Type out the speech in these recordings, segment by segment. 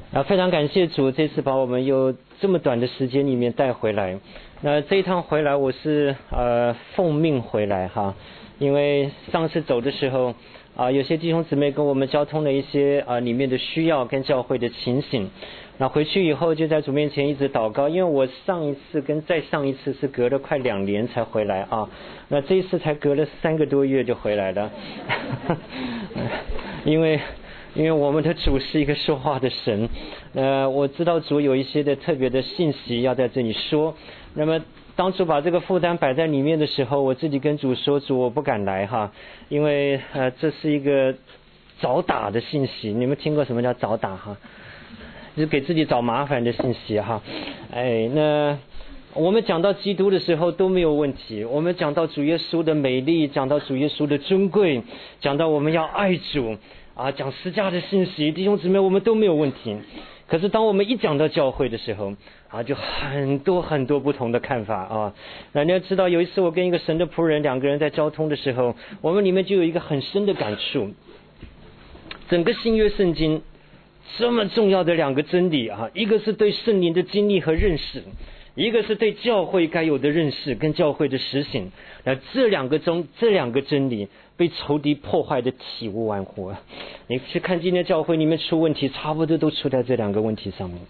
非常感谢主，这次把我们有这么短的时间里面带回来。那这一趟回来，我是奉命回来哈，因为上次走的时候有些弟兄姊妹跟我们交通了一些里面的需要跟教会的情形。那回去以后就在主面前一直祷告，因为我上一次跟再上一次是隔了快2年才回来啊，那这一次才隔了3个多月就回来了，因为我们的主是一个说话的神，我知道主有一些的特别的信息要在这里说。那么当主把这个负担摆在里面的时候，我自己跟主说，主我不敢来哈，因为这是一个找打的信息。你们听过什么叫找打哈？就是给自己找麻烦的信息哈。那我们讲到基督的时候都没有问题，我们讲到主耶稣的美丽，讲到主耶稣的尊贵，讲到我们要爱主讲十架的信息，弟兄姊妹我们都没有问题。可是当我们一讲到教会的时候就很多很多不同的看法那你要知道，有一次我跟一个神的仆人2个人在交通的时候，我们里面就有一个很深的感触。整个新约圣经这么重要的2个真理一个是对圣灵的经历和认识，一个是对教会该有的认识跟教会的实行。那这两个真理被仇敌破坏的体无完肤你去看今天教会里面出问题，差不多都出在这2个问题上面。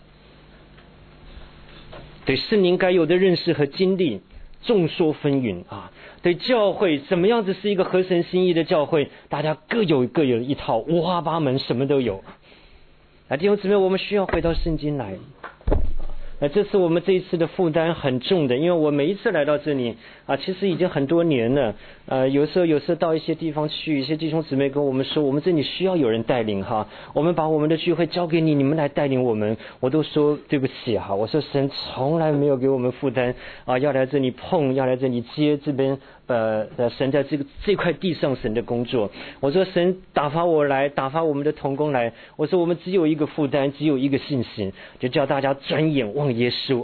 对圣灵该有的认识和经历众说纷纭对教会怎么样子是一个合神心意的教会，大家各有一套，五花八门，什么都有。弟兄姊妹，我们需要回到圣经来。这是我们这一次的负担很重的，因为我每一次来到这里其实已经很多年了。有时候到一些地方去，一些弟兄姊妹跟我们说，我们这里需要有人带领我们把我们的聚会交给你，你们来带领我们。我都说对不起我说神从来没有给我们负担要来这里碰，要来这里接这边神在这块地上神的工作。我说神打发我来，打发我们的同工来，我说我们只有一个负担，只有一个信心，就叫大家转眼望耶稣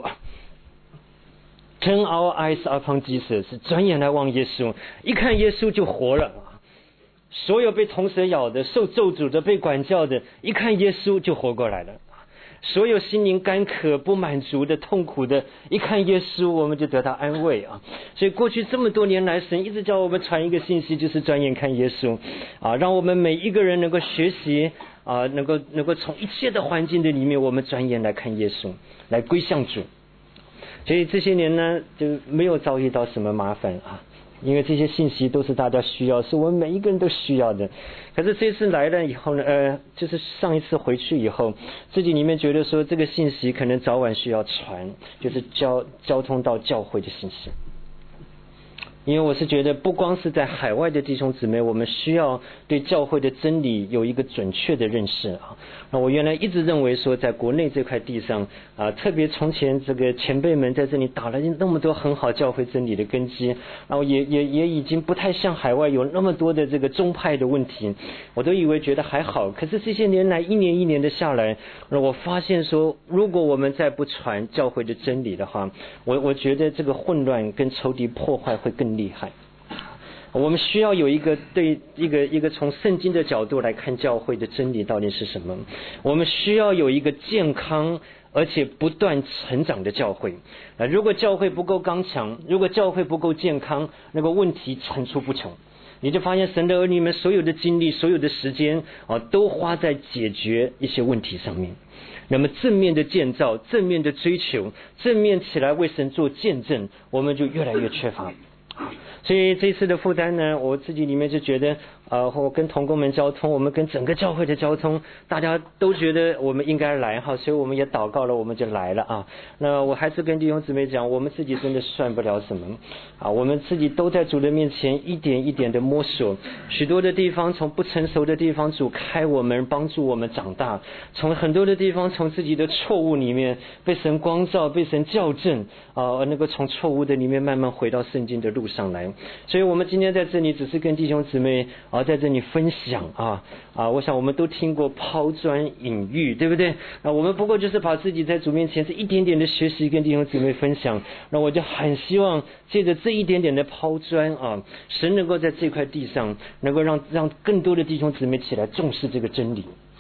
Turn our eyes upon Jesus， 是转眼来望耶稣，一看耶稣就活了。所有被铜蛇咬的、受咒诅的、被管教的，一看耶稣就活过来了。所有心灵干渴不满足的、痛苦的，一看耶稣我们就得到安慰所以过去这么多年来，神一直叫我们传一个信息，就是转眼看耶稣让我们每一个人能够学习能够从一切的环境的里面，我们转眼来看耶稣，来归向主。所以这些年呢，就没有遭遇到什么麻烦因为这些信息都是大家需要，是我们每一个人都需要的。可是这次来了以后呢就是上一次回去以后，自己里面觉得说这个信息可能早晚需要传，就是交通到教会的信息。因为我是觉得不光是在海外的弟兄姊妹，我们需要对教会的真理有一个准确的认识那我原来一直认为说，在国内这块地上特别从前这个前辈们在这里打了那么多很好教会真理的根基，然后也已经不太像海外有那么多的这个宗派的问题，我都以为觉得还好。可是这些年来一年一年的下来，我发现说，如果我们再不传教会的真理的话，我觉得这个混乱跟仇敌破坏会更厉害。我们需要有一个对一个从圣经的角度来看教会的真理到底是什么。我们需要有一个健康而且不断成长的教会如果教会不够刚强，如果教会不够健康，那个问题层出不穷。你就发现神的儿女们所有的精力、所有的时间都花在解决一些问题上面。那么正面的建造、正面的追求、正面起来为神做见证，我们就越来越缺乏。所以这次的负担呢，我自己里面就觉得我跟同工们交通，我们跟整个教会的交通，大家都觉得我们应该来所以我们也祷告了，我们就来了那我还是跟弟兄姊妹讲，我们自己真的算不了什么我们自己都在主的面前一点一点的摸索，许多的地方从不成熟的地方主开我们，帮助我们长大，从很多的地方从自己的错误里面被神光照，被神校正能够从错误的里面慢慢回到圣经的路上来。所以我们今天在这里只是跟弟兄姊妹在这里分享我想我们都听过抛砖引玉，对不对我们不过就是把自己在主面前是一点点的学习跟弟兄姊妹分享。那我就很希望借着这一点点的抛砖神能够在这块地上能够让更多的弟兄姊妹起来重视这个真理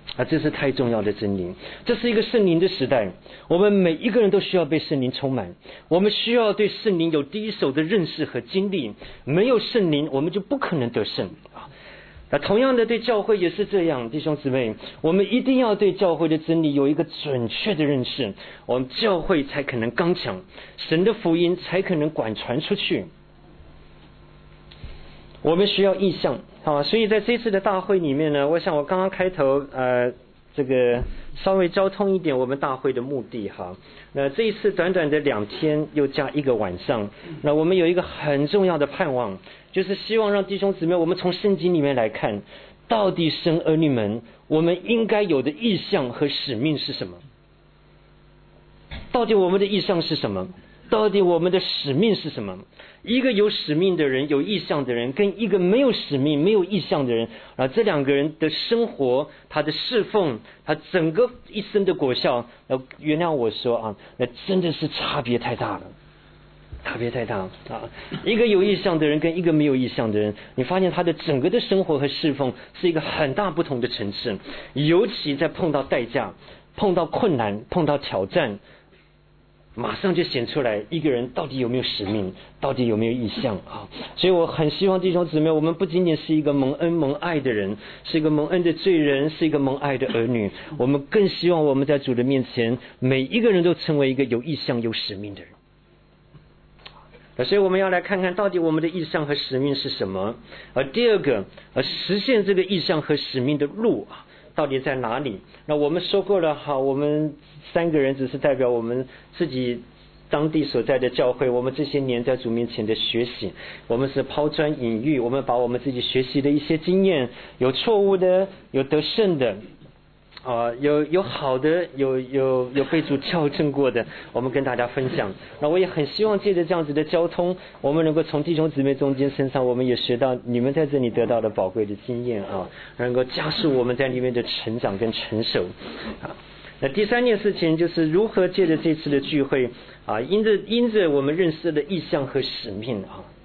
这是太重要的真理。这是一个圣灵的时代，我们每一个人都需要被圣灵充满，我们需要对圣灵有第一手的认识和经历。没有圣灵，我们就不可能得胜。那同样的，对教会也是这样，弟兄姊妹，我们一定要对教会的真理有一个准确的认识，我们教会才可能刚强，神的福音才可能广传出去。我们需要意向啊，所以在这次的大会里面呢，我想我刚刚开头这个稍微交通一点我们大会的目的哈。那这一次短短的2天又加1个晚上，那我们有一个很重要的盼望，就是希望让弟兄姊妹，我们从圣经里面来看，到底神儿女们我们应该有的意向和使命是什么？到底我们的意向是什么？到底我们的使命是什么？一个有使命的人，有意向的人，跟一个没有使命没有意向的人这2个人的生活，他的侍奉，他整个一生的果效，原谅我说那真的是差别太大了，差别太大一个有意向的人跟一个没有意向的人，你发现他的整个的生活和侍奉是一个很大不同的层次。尤其在碰到代价，碰到困难，碰到挑战，马上就显出来一个人到底有没有使命，到底有没有意向所以我很希望弟兄姊妹，我们不仅仅是一个蒙恩蒙爱的人，是一个蒙恩的罪人，是一个蒙爱的儿女，我们更希望我们在主的面前，每一个人都成为一个有意向有使命的人。所以我们要来看看到底我们的意向和使命是什么。第二个实现这个意向和使命的路到底在哪里？那我们说过了我们3个人只是代表我们自己当地所在的教会，我们这些年在主面前的学习，我们是抛砖引玉，我们把我们自己学习的一些经验，有错误的，有得胜的有好的，有被主校正过的，我们跟大家分享。那我也很希望借着这样子的交通，我们能够从弟兄姊妹中间身上，我们也学到你们在这里得到的宝贵的经验能够加速我们在里面的成长跟成熟那第3件事情就是如何借着这次的聚会因着我们认识的意向和使命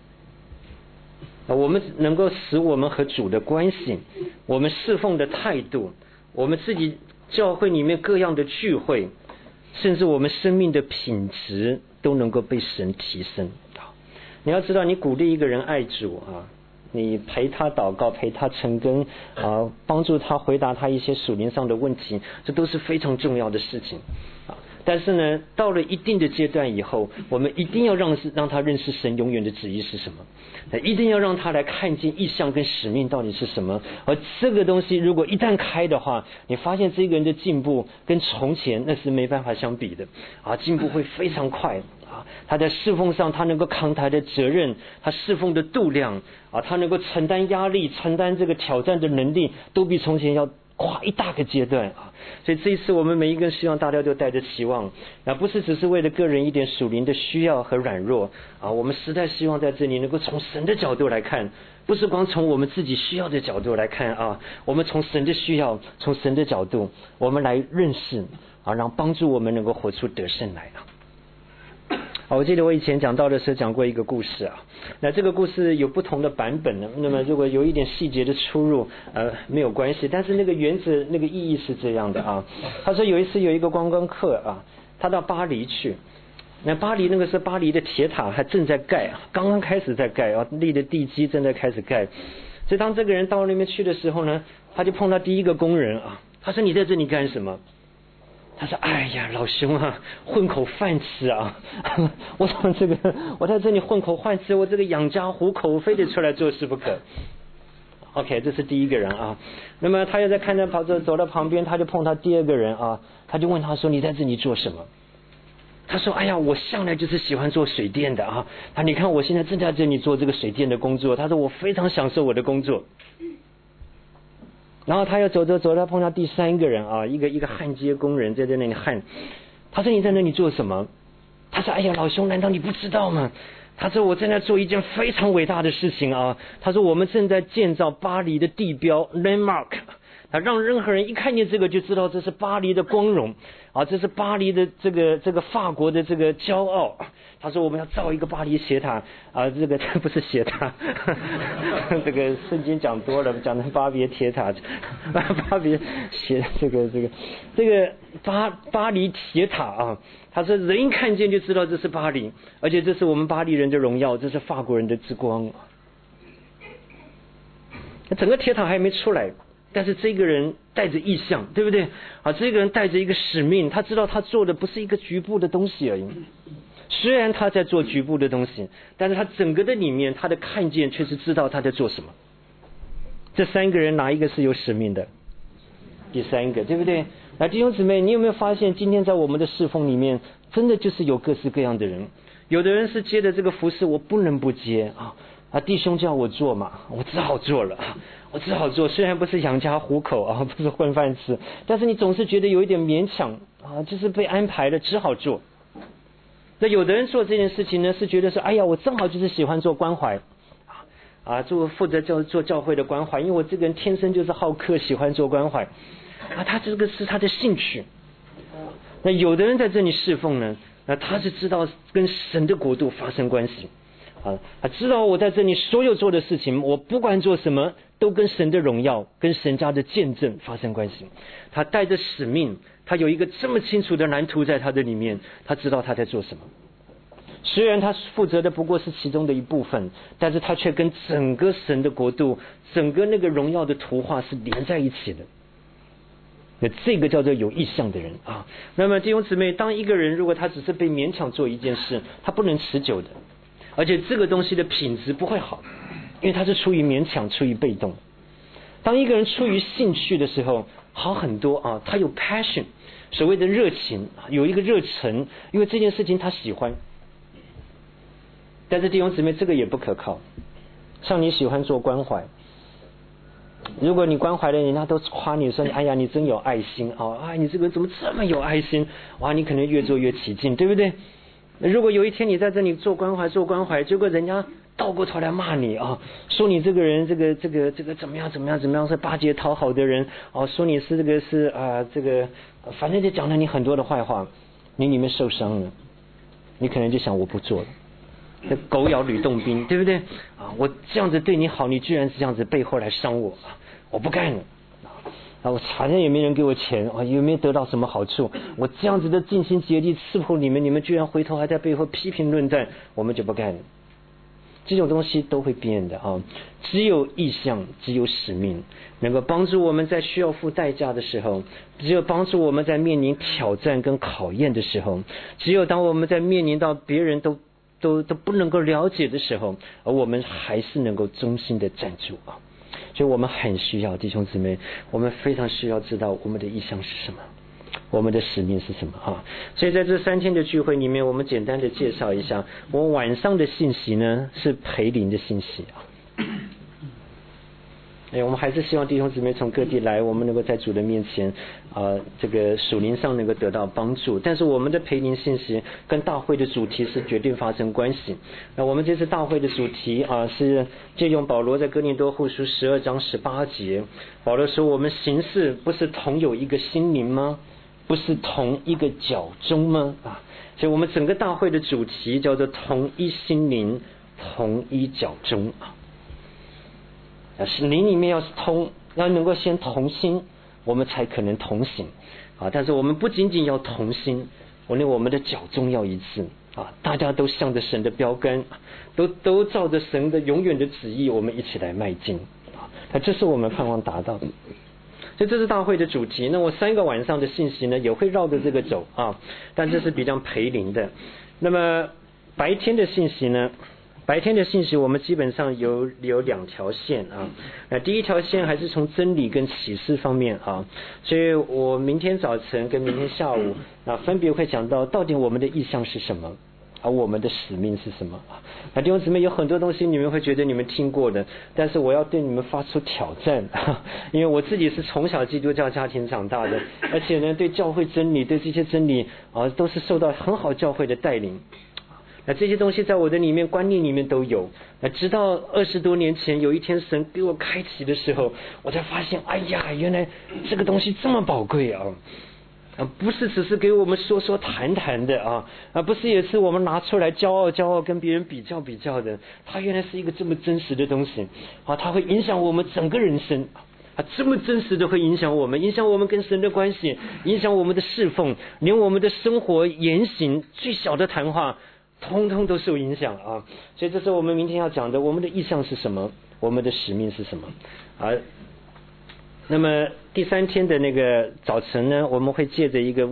我们能够使我们和主的关系，我们侍奉的态度，我们自己教会里面各样的聚会，甚至我们生命的品质都能够被神提升你要知道，你鼓励一个人爱主你陪他祷告，陪他成根帮助他回答他一些属灵上的问题，这都是非常重要的事情但是呢，到了一定的阶段以后，我们一定要让他认识神永远的旨意是什么，一定要让他来看见意向跟使命到底是什么。而这个东西如果一旦开的话，你发现这个人的进步跟从前那是没办法相比的进步会非常快他在侍奉上，他能够扛台的责任，他侍奉的度量他能够承担压力，承担这个挑战的能力，都比从前要跨一大个阶段所以这一次我们每一个人希望大家都带着期望，不是只是为了个人一点属灵的需要和软弱我们实在希望在这里能够从神的角度来看，不是光从我们自己需要的角度来看我们从神的需要，从神的角度，我们来认识让帮助我们能够活出得胜来我记得我以前讲到的时候讲过一个故事那这个故事有不同的版本那么如果有一点细节的出入没有关系，但是那个原则那个意义是这样的他说有一次有一个观光客他到巴黎去，那巴黎那个时候巴黎的铁塔还正在盖刚刚开始在盖立的地基正在开始盖，所以当这个人到那边去的时候呢，他就碰到第一个工人他说你在这里干什么？他说哎呀老兄混口饭吃我想我在这里混口饭吃，我这个养家糊口非得出来做事不可。 OK， 这是第一个人那么他又在看着走到旁边，他就碰到第二个人他就问他说你在这里做什么？他说哎呀我向来就是喜欢做水电的你看我现在正在这里做这个水电的工作，他说我非常享受我的工作。然后他又走他碰到第3个人一个焊接工人在那里焊。他说你在那里做什么？他说哎呀老兄难道你不知道吗？他说我正在做一件非常伟大的事情他说我们正在建造巴黎的地标 landmark， 他让任何人一看见这个就知道这是巴黎的光荣啊，这是巴黎的这个法国的这个骄傲。他说我们要造一个巴黎铁塔啊，这不是铁塔，这个圣经讲多了，讲成巴别铁塔，巴别铁这个巴黎铁塔啊。他说人一看见就知道这是巴黎，而且这是我们巴黎人的荣耀，这是法国人的之光。整个铁塔还没出来，但是这个人带着意向，对不对啊？这个人带着一个使命，他知道他做的不是一个局部的东西而已。虽然他在做局部的东西，但是他整个的里面，他的看见却是知道他在做什么。这三个人哪一个是有使命的？第三个，对不对？那弟兄姊妹，你有没有发现今天在我们的侍奉里面，真的就是有各式各样的人。有的人是接的这个服事，我不能不接啊，弟兄叫我做嘛，我只好做了，我只好做。虽然不是养家糊口啊，不是混饭吃，但是你总是觉得有一点勉强啊，就是被安排了，只好做。那有的人做这件事情呢，是觉得说，哎呀，我正好就是喜欢做关怀啊，负责做教会的关怀，因为我这个人天生就是好客，喜欢做关怀啊，他这个是他的兴趣。那有的人在这里侍奉呢，那他是知道跟神的国度发生关系啊，他知道我在这里所有做的事情，我不管做什么都跟神的荣耀跟神家的见证发生关系。他带着使命，他有一个这么清楚的蓝图在他的里面，他知道他在做什么。虽然他负责的不过是其中的一部分，但是他却跟整个神的国度，整个那个荣耀的图画是连在一起的。那这个叫做有意向的人啊。那么弟兄姊妹，当一个人如果他只是被勉强做一件事，他不能持久的，而且这个东西的品质不会好，因为他是出于勉强，出于被动。当一个人出于兴趣的时候，好很多啊，他有 passion， 所谓的热情，有一个热忱，因为这件事情他喜欢。但是弟兄姊妹，这个也不可靠。像你喜欢做关怀，如果你关怀的人家都夸你说，哎呀，你真有爱心啊！你这个怎么这么有爱心？哇，你可能越做越起劲，对不对？如果有一天你在这里做关怀，结果人家倒过头来骂你啊，说你这个人这个怎么样是巴结讨好的人哦，说你是反正就讲了你很多的坏话，你里面受伤了，你可能就想我不做了。狗咬吕洞宾，对不对啊？我这样子对你好，你居然是这样子背后来伤我，我不干了啊！我反正也没人给我钱啊，也没得到什么好处，我这样子的尽心竭力伺候你们，你们居然回头还在背后批评论战，我们就不干了。这种东西都会变的啊！只有意向，只有使命，能够帮助我们在需要付代价的时候，只有帮助我们在面临挑战跟考验的时候，只有当我们在面临到别人都不能够了解的时候，而我们还是能够忠心的站住啊！所以我们很需要弟兄姊妹，我们非常需要知道我们的意向是什么，我们的使命是什么啊！所以在这3天的聚会里面，我们简单的介绍一下，我们晚上的信息呢是培灵的信息啊。我们还是希望弟兄姊妹从各地来，我们能够在主的面前这个属灵上能够得到帮助。但是我们的培灵信息跟大会的主题是绝对发生关系。那我们这次大会的主题是借用保罗在哥林多后书12章18节，保罗说我们行事不是同有一个心灵吗？不是同一个脚中吗？所以我们整个大会的主题叫做同一心灵，同一脚中灵里面要是要能够先同心，我们才可能同行但是我们不仅仅要同心，我们的脚中要一致大家都向着神的标杆，都照着神的永远的旨意，我们一起来迈进那这是我们盼望达到的。所以这是大会的主题。那我3个晚上的信息呢也会绕着这个走但这是比较培灵的。那么白天的信息我们基本上有2条线那第一条线还是从真理跟启示方面所以我明天早晨跟明天下午分别会讲到底我们的意向是什么，而我们的使命是什么弟兄姊妹，有很多东西你们会觉得你们听过的，但是我要对你们发出挑战因为我自己是从小基督教家庭长大的，而且呢对教会真理，对这些真理都是受到很好教会的带领。 那这些东西在我的里面观念里面都有。那直到20多年前有一天神给我开启的时候，我才发现，哎呀，原来这个东西这么宝贵啊！不是只是给我们说说谈谈的不是也是我们拿出来骄傲跟别人比较的，它原来是一个这么真实的东西它会影响我们整个人生这么真实的会影响我们跟神的关系，影响我们的侍奉，连我们的生活言行最小的谈话通通都受影响所以这是我们明天要讲的，我们的意向是什么，我们的使命是什么那么第3天的那个早晨呢，我们会借着一个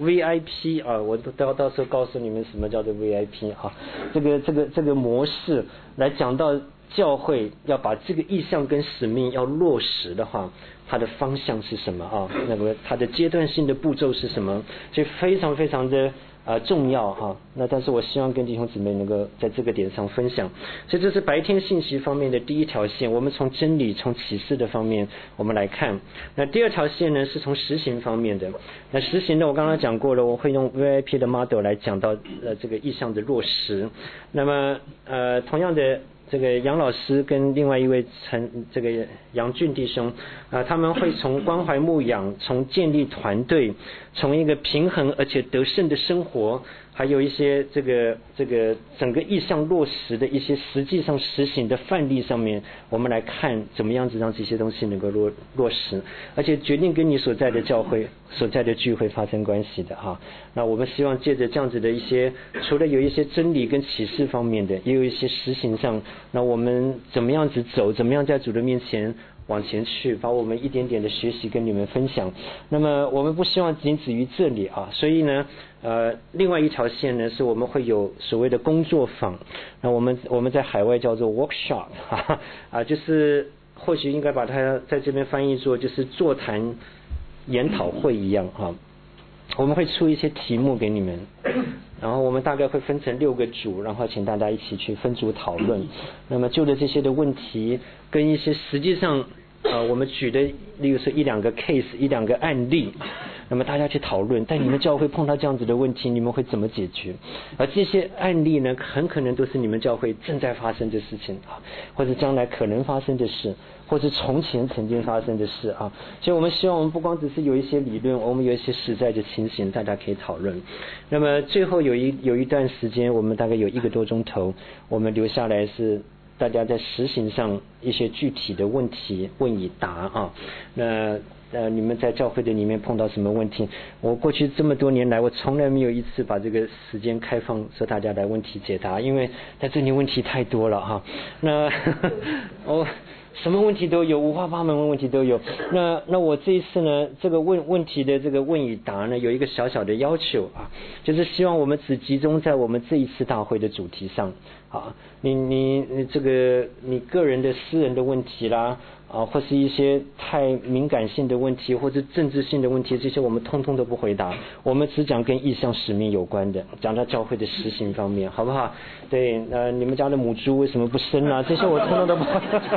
VIP 我到时候告诉你们什么叫做 VIP 这个模式来讲到教会要把这个意向跟使命要落实的话，它的方向是什么那么它的阶段性的步骤是什么，所以非常非常的重要那但是我希望跟弟兄姊妹能够在这个点上分享，所以这是白天信息方面的第一条线，我们从真理从启示的方面我们来看。那第二条线呢是从实行方面的，那实行呢我刚刚讲过了，我会用 VIP 的 model 来讲到这个意向的落实。那么同样的这个杨老师跟另外一位这个杨俊弟兄他们会从关怀牧养，从建立团队，从一个平衡而且得胜的生活，还有一些这个整个意向落实的一些实际上实行的范例上面，我们来看怎么样子让这些东西能够落实，而且决定跟你所在的教会所在的聚会发生关系的那我们希望借着这样子的一些，除了有一些真理跟启示方面的，也有一些实行上，那我们怎么样子走，怎么样在主的面前往前去，把我们一点点的学习跟你们分享。那么我们不希望仅止于这里所以呢另外一条线呢是我们会有所谓的工作坊，那我们在海外叫做 workshop 就是或许应该把它在这边翻译做就是座谈研讨会一样我们会出一些题目给你们，然后我们大概会分成6个组，然后请大家一起去分组讨论。那么就着这些的问题跟一些实际上我们举的例如说1-2个 case 1-2个案例，那么大家去讨论，在你们教会碰到这样子的问题你们会怎么解决，而这些案例呢很可能都是你们教会正在发生的事情或者将来可能发生的事，或者从前曾经发生的事所以我们希望我们不光只是有一些理论，我们有一些实在的情形大家可以讨论。那么最后有一段时间，我们大概有1个多钟头，我们留下来是大家在实行上一些具体的问题问与答那你们在教会的里面碰到什么问题，我过去这么多年来我从来没有一次把这个时间开放说大家来问题解答，因为在这里问题太多了那什么问题都有，五花八门的问题都有。那我这一次呢，这个问题的这个问与答呢，有一个小小的要求就是希望我们只集中在我们这一次大会的主题上你这个你个人的私人的问题啦或是一些太敏感性的问题或者政治性的问题，这些我们通通都不回答，我们只讲跟意向使命有关的，讲到教会的实行方面，好不好？对你们家的母猪为什么不生这些我通通都不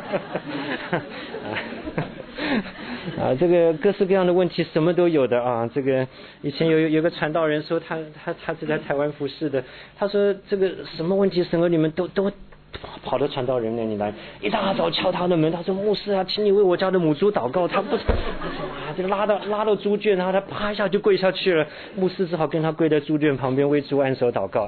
这个各式各样的问题什么都有的这个以前有个传道人说他是在台湾服侍的，他说这个什么问题神儿你们都跑到传道人那里来，一大早敲他的门，他说牧师请你为我家的母猪祷告，他不这个拉到猪圈，然后他啪一下就跪下去了，牧师只好跟他跪在猪圈旁边为猪按手祷告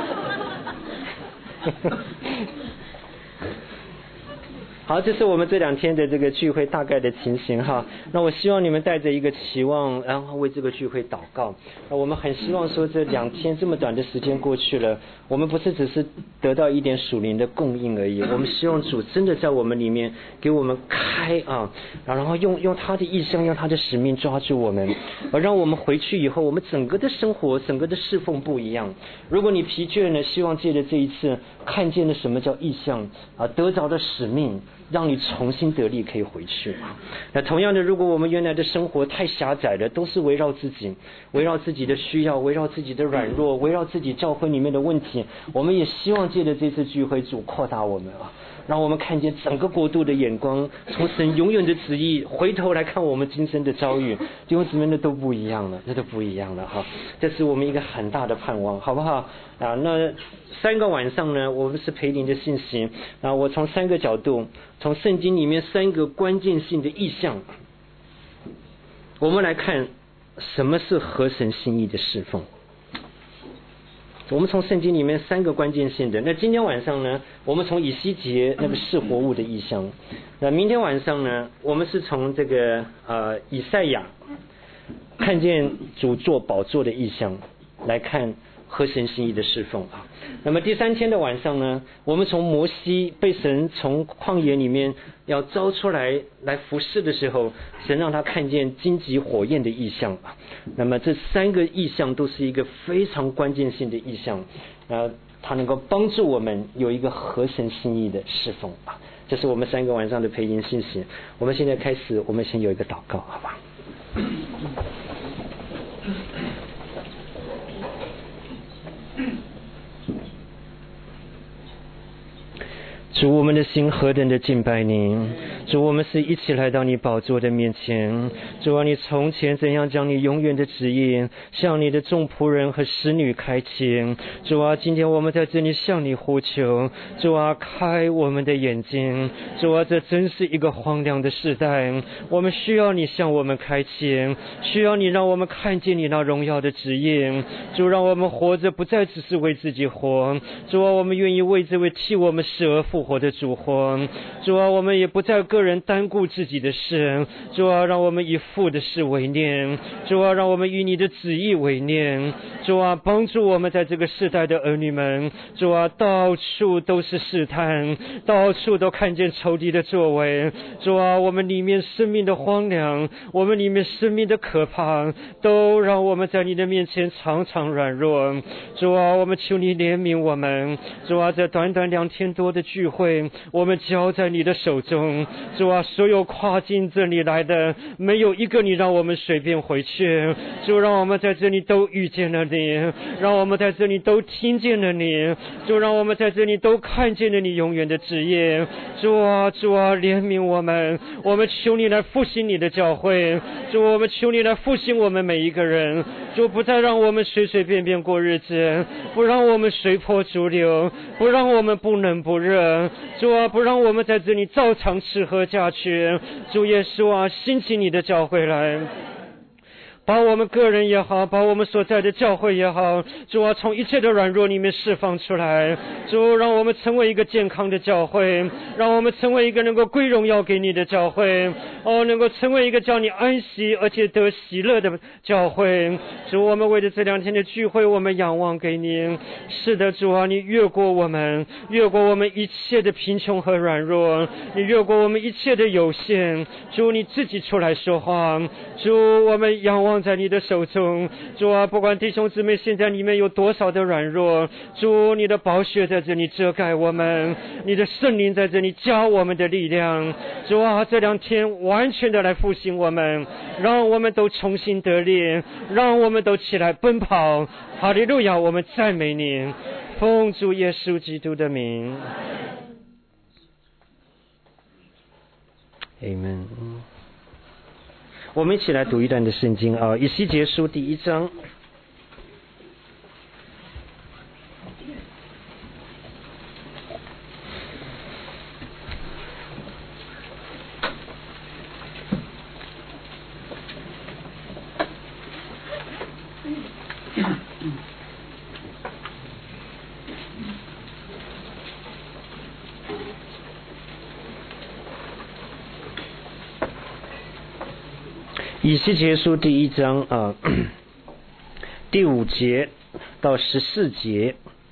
好，这是我们这2天的这个聚会大概的情形那我希望你们带着一个期望，然后为这个聚会祷告。我们很希望说这2天这么短的时间过去了，我们不是只是得到一点属灵的供应而已，我们希望主真的在我们里面给我们开然后用他的意向，用他的使命抓住我们，而让我们回去以后我们整个的生活整个的侍奉不一样。如果你疲倦了，希望借着这一次看见了什么叫意向得着的使命，让你重新得力可以回去那同样的，如果我们原来的生活太狭窄了，都是围绕自己的需要，围绕自己的软弱，围绕自己教会里面的问题，我们也希望借着这次聚会主扩大我们让我们看见整个国度的眼光，从神永远的旨意回头来看我们今生的遭遇，弟兄姊妹，那都不一样了，那都不一样了哈。这是我们一个很大的盼望，好不好啊？那3个晚上呢，我们是培灵的信息啊，我从3个角度，从圣经里面3个关键性的意象，我们来看什么是合神心意的侍奉。我们从圣经里面3个关键性的，那今天晚上呢，我们从以西结那个是活物的意象，那明天晚上呢，我们是从这个以赛亚看见主坐宝座的意象来看合神心意的侍奉啊。那么第3天的晚上呢，我们从摩西被神从旷野里面要招出来服侍的时候，神让他看见荆棘火焰的意象啊。那么这3个意象都是一个非常关键性的意象，它能够帮助我们有一个合神心意的侍奉啊。这是我们3个晚上的培灵信息。我们现在开始，我们先有一个祷告，好吧？主，我们的心何等的敬拜你！主，我们是一起来到你宝座的面前。主啊，你从前怎样将你永远的旨意向你的众仆人和使女开启。主啊，今天我们在这里向你呼求。主啊，开我们的眼睛。主啊，这真是一个荒凉的时代，我们需要你向我们开启，需要你让我们看见你那荣耀的旨意。主，让我们活着不再只是为自己活。主啊，我们愿意为这位替我们死而复活的主活。主啊，我们也不再个人单顾自己的事。主啊，让我们以父的事为念。主啊，让我们以你的旨意为念。主啊，帮助我们在这个世代的儿女们。主啊，到处都是试探，到处都看见仇敌的作为。主啊，我们里面生命的荒凉，我们里面生命的可怕，都让我们在你的面前常常软弱。主啊，我们求你怜悯我们。主啊，这短短2天多的聚会，我们交在你的手中。主啊，所有跨进这里来的，没有一个你让我们随便回去。主，让我们在这里都遇见了你，让我们在这里都听见了你。主，让我们在这里都看见了你永远的旨意。主啊，主啊，怜悯我们，我们求你来复兴你的教会。主，我们求你来复兴我们每一个人。主，不再让我们随随便便过日子，不让我们随波逐流，不让我们不冷不热。主啊，不让我们在这里照常吃喝嫁娶。主耶稣啊，兴起你的教会来，把我们个人也好，把我们所在的教会也好，主啊，从一切的软弱里面释放出来。主，让我们成为一个健康的教会，让我们成为一个能够归荣耀给你的教会，能够成为一个叫你安息而且得喜乐的教会。主，我们为了这2天的聚会，我们仰望给你。是的，主啊，你越过我们一切的贫穷和软弱，你越过我们一切的有限。主，你自己出来说话。主，我们仰望在你的手中。主啊，不管弟兄姊妹现在里面有多少的软弱，主，你的宝血在这里遮盖我们，你的圣灵在这里加我们的力量。主啊，这2天完全的来复兴我们，让我们都重新得力，让我们都起来奔跑。哈利路亚，我们赞美你，奉主耶稣基督的名。Amen。我们一起来读一段的圣经啊，以西结书第1章。以西结书第1章第5节到14节，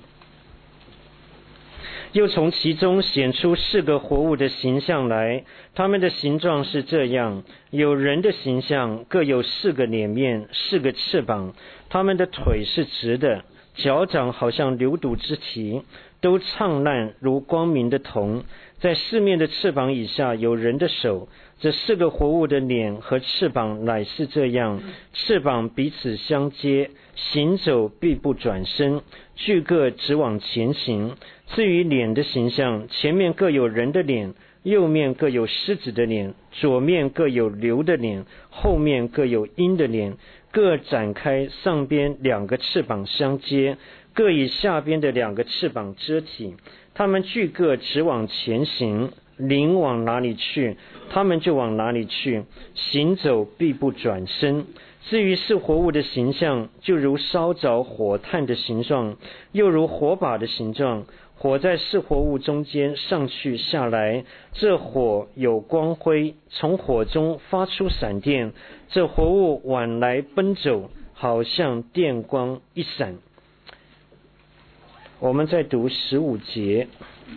又从其中显出4个活物的形象来，他们的形状是这样：有人的形象，各有4个脸面，4个翅膀，他们的腿是直的，脚掌好像流犊之蹄，都灿烂如光明的铜， 在四面的翅膀以下有人的手。这4个活物的脸和翅膀乃是这样，翅膀彼此相接，行走必不转身，俱各直往前行。至于脸的形象，前面各有人的脸，右面各有狮子的脸，左面各有牛的脸，后面各有鹰的脸，各展开，上边2个翅膀相接，各以下边的2个翅膀遮体。他们俱各直往前行，灵往哪里去，他们就往哪里去，行走必不转身。至于是活物的形象，就如烧着火炭的形状，又如火把的形状。火在是活物中间上去下来，这火有光辉，从火中发出闪电，这活物往来奔走，好像电光一闪。我们再读15节，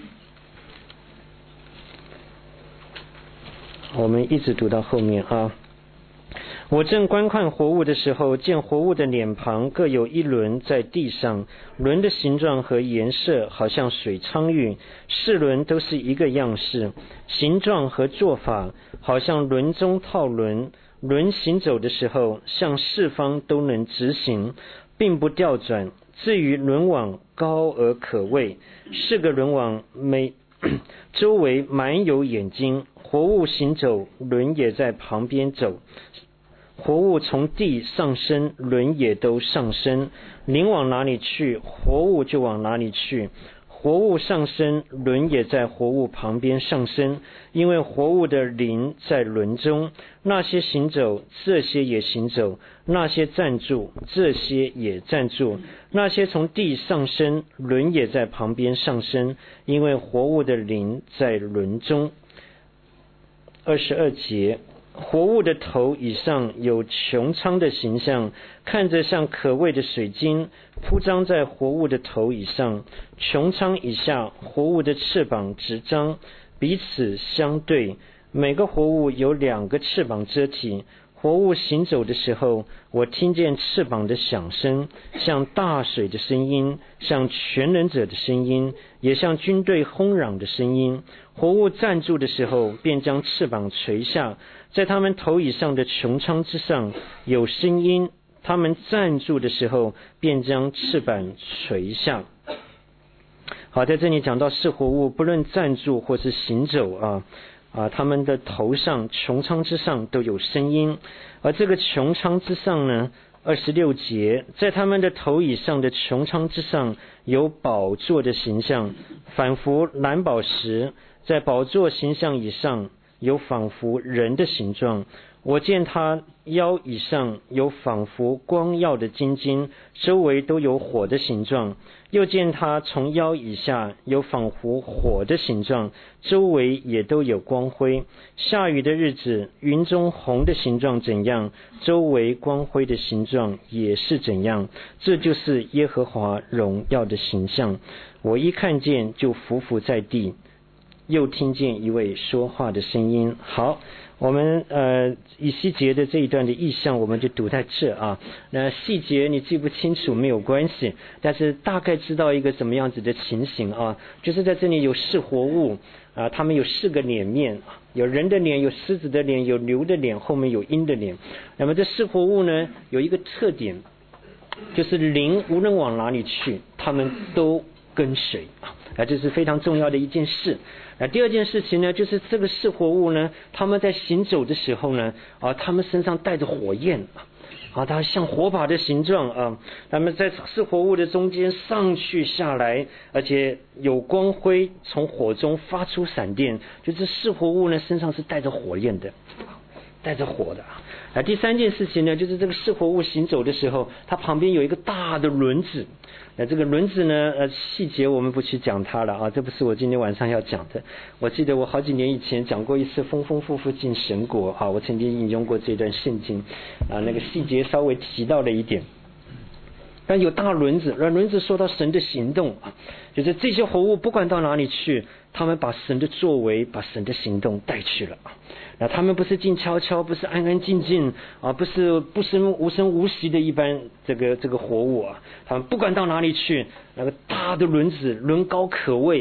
我们一直读到后面啊。我正观看活物的时候，见活物的脸庞各有一轮在地上，轮的形状和颜色好像水苍玉，4轮都是一个样式，形状和做法好像轮中套轮，轮行走的时候向4方都能直行，并不调转。至于轮网高而可畏，4个轮网周围满有眼睛，活物行走，轮也在旁边走。活物从地上升，轮也都上升，灵往哪里去，活物就往哪里去。活物上升，轮也在活物旁边上升，因为活物的灵在轮中。那些行走，这些也行走；那些站住，这些也站住。那些从地上升，轮也在旁边上升，因为活物的灵在轮中。22节，活物的头以上有穹苍的形象，看着像可畏的水晶，铺张在活物的头以上。穹苍以下，活物的翅膀直张，彼此相对，每个活物有2个翅膀遮体。活物行走的时候，我听见翅膀的响声，像大水的声音，像全能者的声音，也像军队轰嚷的声音。活物站住的时候，便将翅膀垂下，在他们头以上的穹苍之上有声音。他们站住的时候，便将翅膀垂下。好，在这里讲到是活物，不论站住或是行走他们的头上穹苍之上都有声音。而这个穹苍之上呢，26节，在他们的头以上的穹苍之上有宝座的形象，仿佛蓝宝石，在宝座形象以上有仿佛人的形状。我见他腰以上有仿佛光耀的金晶，周围都有火的形状。又见他从腰以下有仿佛火的形状，周围也都有光辉。下雨的日子，云中红的形状怎样，周围光辉的形状也是怎样。这就是耶和华荣耀的形象。我一看见就伏伏在地，又听见一位说话的声音。好，我们以西结的这一段的意象我们就读在这啊。那细节你记不清楚没有关系，但是大概知道一个怎么样子的情形啊，就是在这里有4活物他们有4个脸面，有人的脸，有狮子的脸，有牛的脸，后面有鹰的脸。那么这4活物呢，有一个特点，就是灵无论往哪里去，他们都跟随这是非常重要的一件事。第二件事情呢，就是这个4活物呢，他们在行走的时候呢他们身上带着火焰它像火把的形状他们在4活物的中间上去下来，而且有光辉，从火中发出闪电。就这4活物呢，身上是带着火焰的，带着火的第三件事情呢，就是这个4活物行走的时候，它旁边有一个大的轮子。这个轮子呢细节我们不去讲它了这不是我今天晚上要讲的。我记得我好几年以前讲过一次丰丰富富进神国我曾经引用过这段圣经那个细节稍微提到了一点。但有大轮子，轮子说到神的行动就是这些活物不管到哪里去，他们把神的作为，把神的行动带去了那他们不是静悄悄，不是安安静静不是不声无声无息的一般这个活物他们不管到哪里去，那个大的轮子，轮高可畏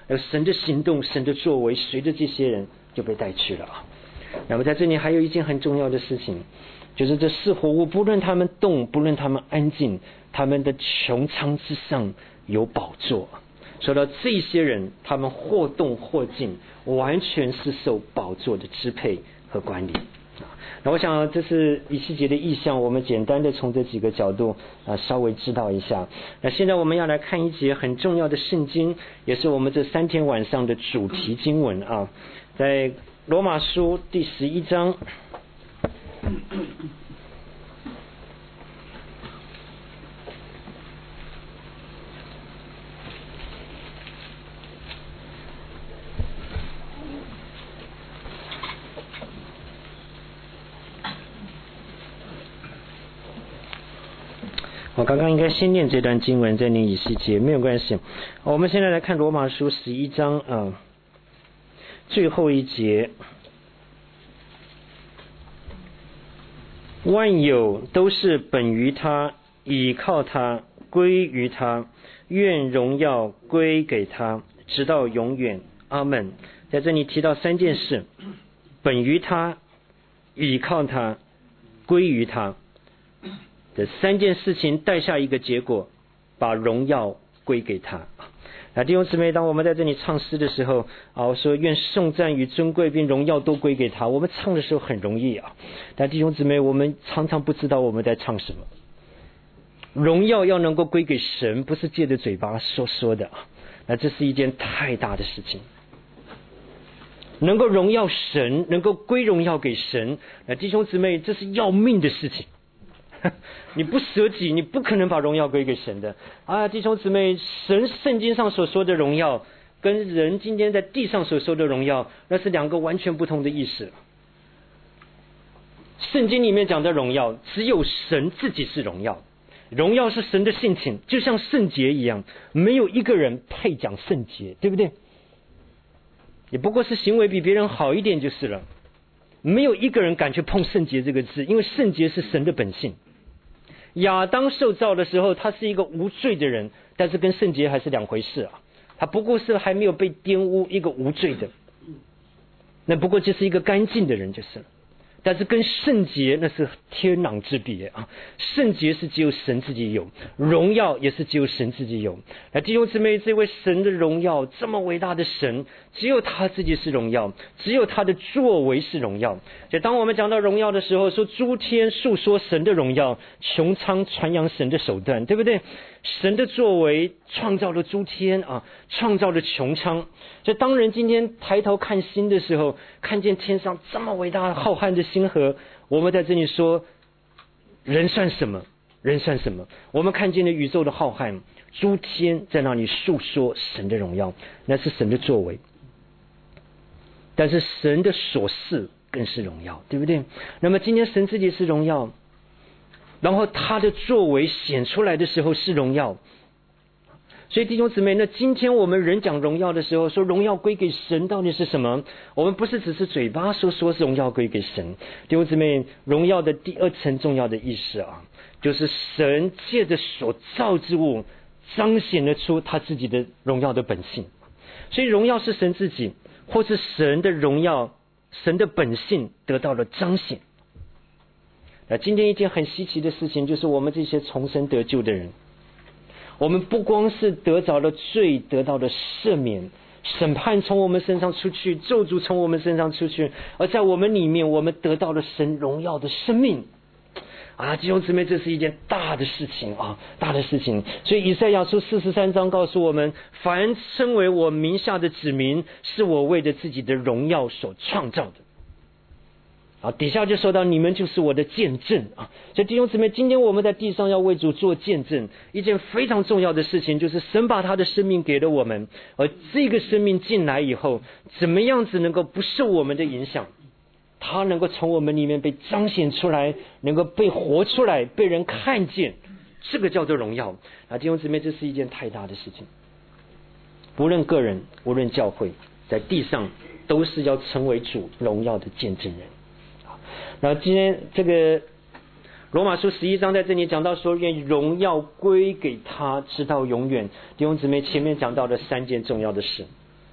神的行动、神的作为随着这些人就被带去了啊。那么在这里还有一件很重要的事情，就是这四活物不论他们动，不论他们安静，他们的穹苍之上有宝座。说到这些人，他们或动或静，完全是受宝座的支配和管理。那我想这是以西结的意象，我们简单的从这几个角度稍微知道一下。那现在我们要来看一节很重要的圣经，也是我们这3天晚上的主题经文啊，在罗马书第11章。我刚刚应该先念这段经文，再念以西结，没有关系。我们现在来看罗马书11章最后一节，万有都是本于他，倚靠他，归于他，愿荣耀归给他，直到永远。阿们。在这里提到3件事：本于他，倚靠他，归于他。这3件事情带下一个结果，把荣耀归给他。弟兄姊妹，当我们在这里唱诗的时候我说愿颂赞与尊贵并荣耀都归给他，我们唱的时候很容易但弟兄姊妹，我们常常不知道我们在唱什么。荣耀要能够归给神，不是借着嘴巴说的那这是一件太大的事情。能够荣耀神，能够归荣耀给神，弟兄姊妹，这是要命的事情。你不舍己，你不可能把荣耀归给神的弟兄姊妹，神圣经上所说的荣耀跟人今天在地上所说的荣耀，那是2个完全不同的意思。圣经里面讲的荣耀，只有神自己是荣耀，荣耀是神的性情，就像圣洁一样，没有一个人配讲圣洁，对不对？也不过是行为比别人好一点就是了，没有一个人敢去碰圣洁这个字，因为圣洁是神的本性。亚当受造的时候，他是一个无罪的人，但是跟圣洁还是2回事他不过是还没有被玷污，一个无罪的，那不过就是一个干净的人就是了。但是跟圣洁那是天壤之别圣洁是只有神自己有，荣耀也是只有神自己有。弟兄姊妹，这位神的荣耀，这么伟大的神，只有他自己是荣耀，只有他的作为是荣耀。所以当我们讲到荣耀的时候，说诸天述说神的荣耀，穹苍传扬神的手段，对不对？神的作为创造了诸天创造了穹苍。所以当人今天抬头看星的时候，看见天上这么伟大浩瀚的星河，我们在这里说人算什么，人算什么？我们看见了宇宙的浩瀚，诸天在那里述说神的荣耀，那是神的作为。但是神的所事更是荣耀，对不对？那么今天神自己是荣耀，然后他的作为显出来的时候是荣耀。所以弟兄姊妹，那今天我们人讲荣耀的时候，说荣耀归给神到底是什么？我们不是只是嘴巴说荣耀归给神。弟兄姊妹，荣耀的第2层重要的意思就是神借着所造之物彰显得出他自己的荣耀的本性。所以荣耀是神自己，或是神的荣耀，神的本性得到了彰显。今天一件很稀奇的事情，就是我们这些重生得救的人，我们不光是得着了罪，得到了赦免，审判从我们身上出去，咒诅从我们身上出去，而在我们里面，我们得到了神荣耀的生命弟兄姊妹，这是一件大的事情大的事情。所以以赛亚书43章告诉我们，凡称为我名下的子民，是我为着自己的荣耀所创造的。底下就说到你们就是我的见证所以弟兄姊妹，今天我们在地上要为主做见证，一件非常重要的事情，就是神把他的生命给了我们，而这个生命进来以后，怎么样子能够不受我们的影响，他能够从我们里面被彰显出来，能够被活出来，被人看见，这个叫做荣耀弟兄姊妹，这是一件太大的事情。不论个人，无论教会，在地上都是要成为主荣耀的见证人。然后今天这个罗马书11章在这里讲到说，愿荣耀归给他直到永远。弟兄姊妹，前面讲到的3件重要的事，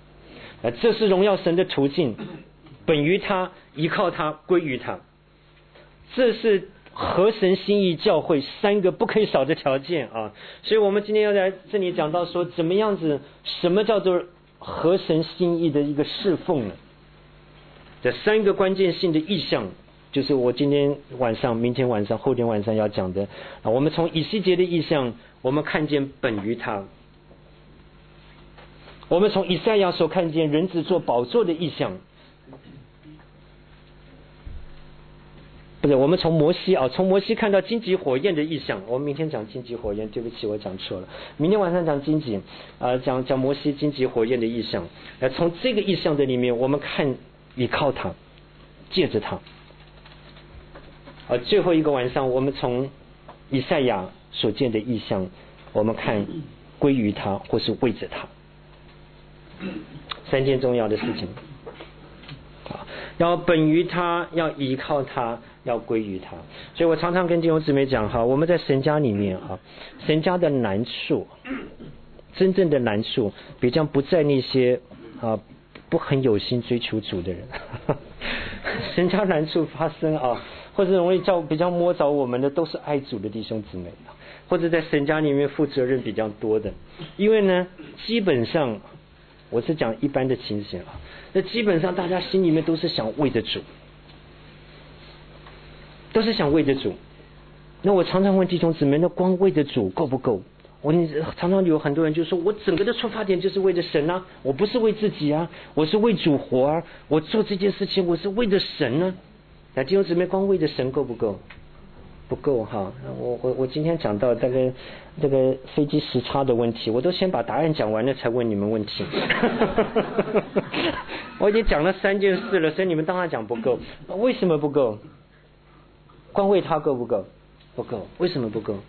这是荣耀神的途径，本于他，依靠他，归于他。这是合神心意教会3个不可以少的条件啊！所以我们今天要在这里讲到说，怎么样子，什么叫做合神心意的一个侍奉呢？这3个关键性的意象，就是我今天晚上、明天晚上、后天晚上要讲的啊。我们从以西结的意象，我们看见本于他；我们从以赛亚所看见人子做宝座的意象。不是，我们从摩西看到荆棘火焰的意象。我们明天讲荆棘火焰，对不起，我讲错了。明天晚上讲荆棘，讲摩西荆棘火焰的意象。从这个意象的里面，我们看依靠他，借着他。最后一个晚上，我们从以赛亚所见的意象，我们看归于他，或是为着他。3件重要的事情。要本于他，要依靠他，要归于他。所以我常常跟弟兄姊妹讲哈，我们在神家里面哈，神家的难处，真正的难处，比较不在那些不很有心追求主的人。神家难处发生或者容易比较摸着我们的，都是爱主的弟兄姊妹，或者在神家里面负责任比较多的。因为呢，基本上我是讲一般的情形那基本上大家心里面都是想为着主，都是想为着主。那我常常问弟兄姊妹，那光为着主够不够？我常常有很多人就说，我整个的出发点就是为着神啊，我不是为自己啊，我是为主活啊，我做这件事情我是为着神啊。那弟兄姊妹，光为着神够不够？不够哈。我今天讲到这个飞机时差的问题，我都先把答案讲完了才问你们问题。我已经讲了3件事了，所以你们当然讲不够。为什么不够？光为他够不够？不够。为什么不够？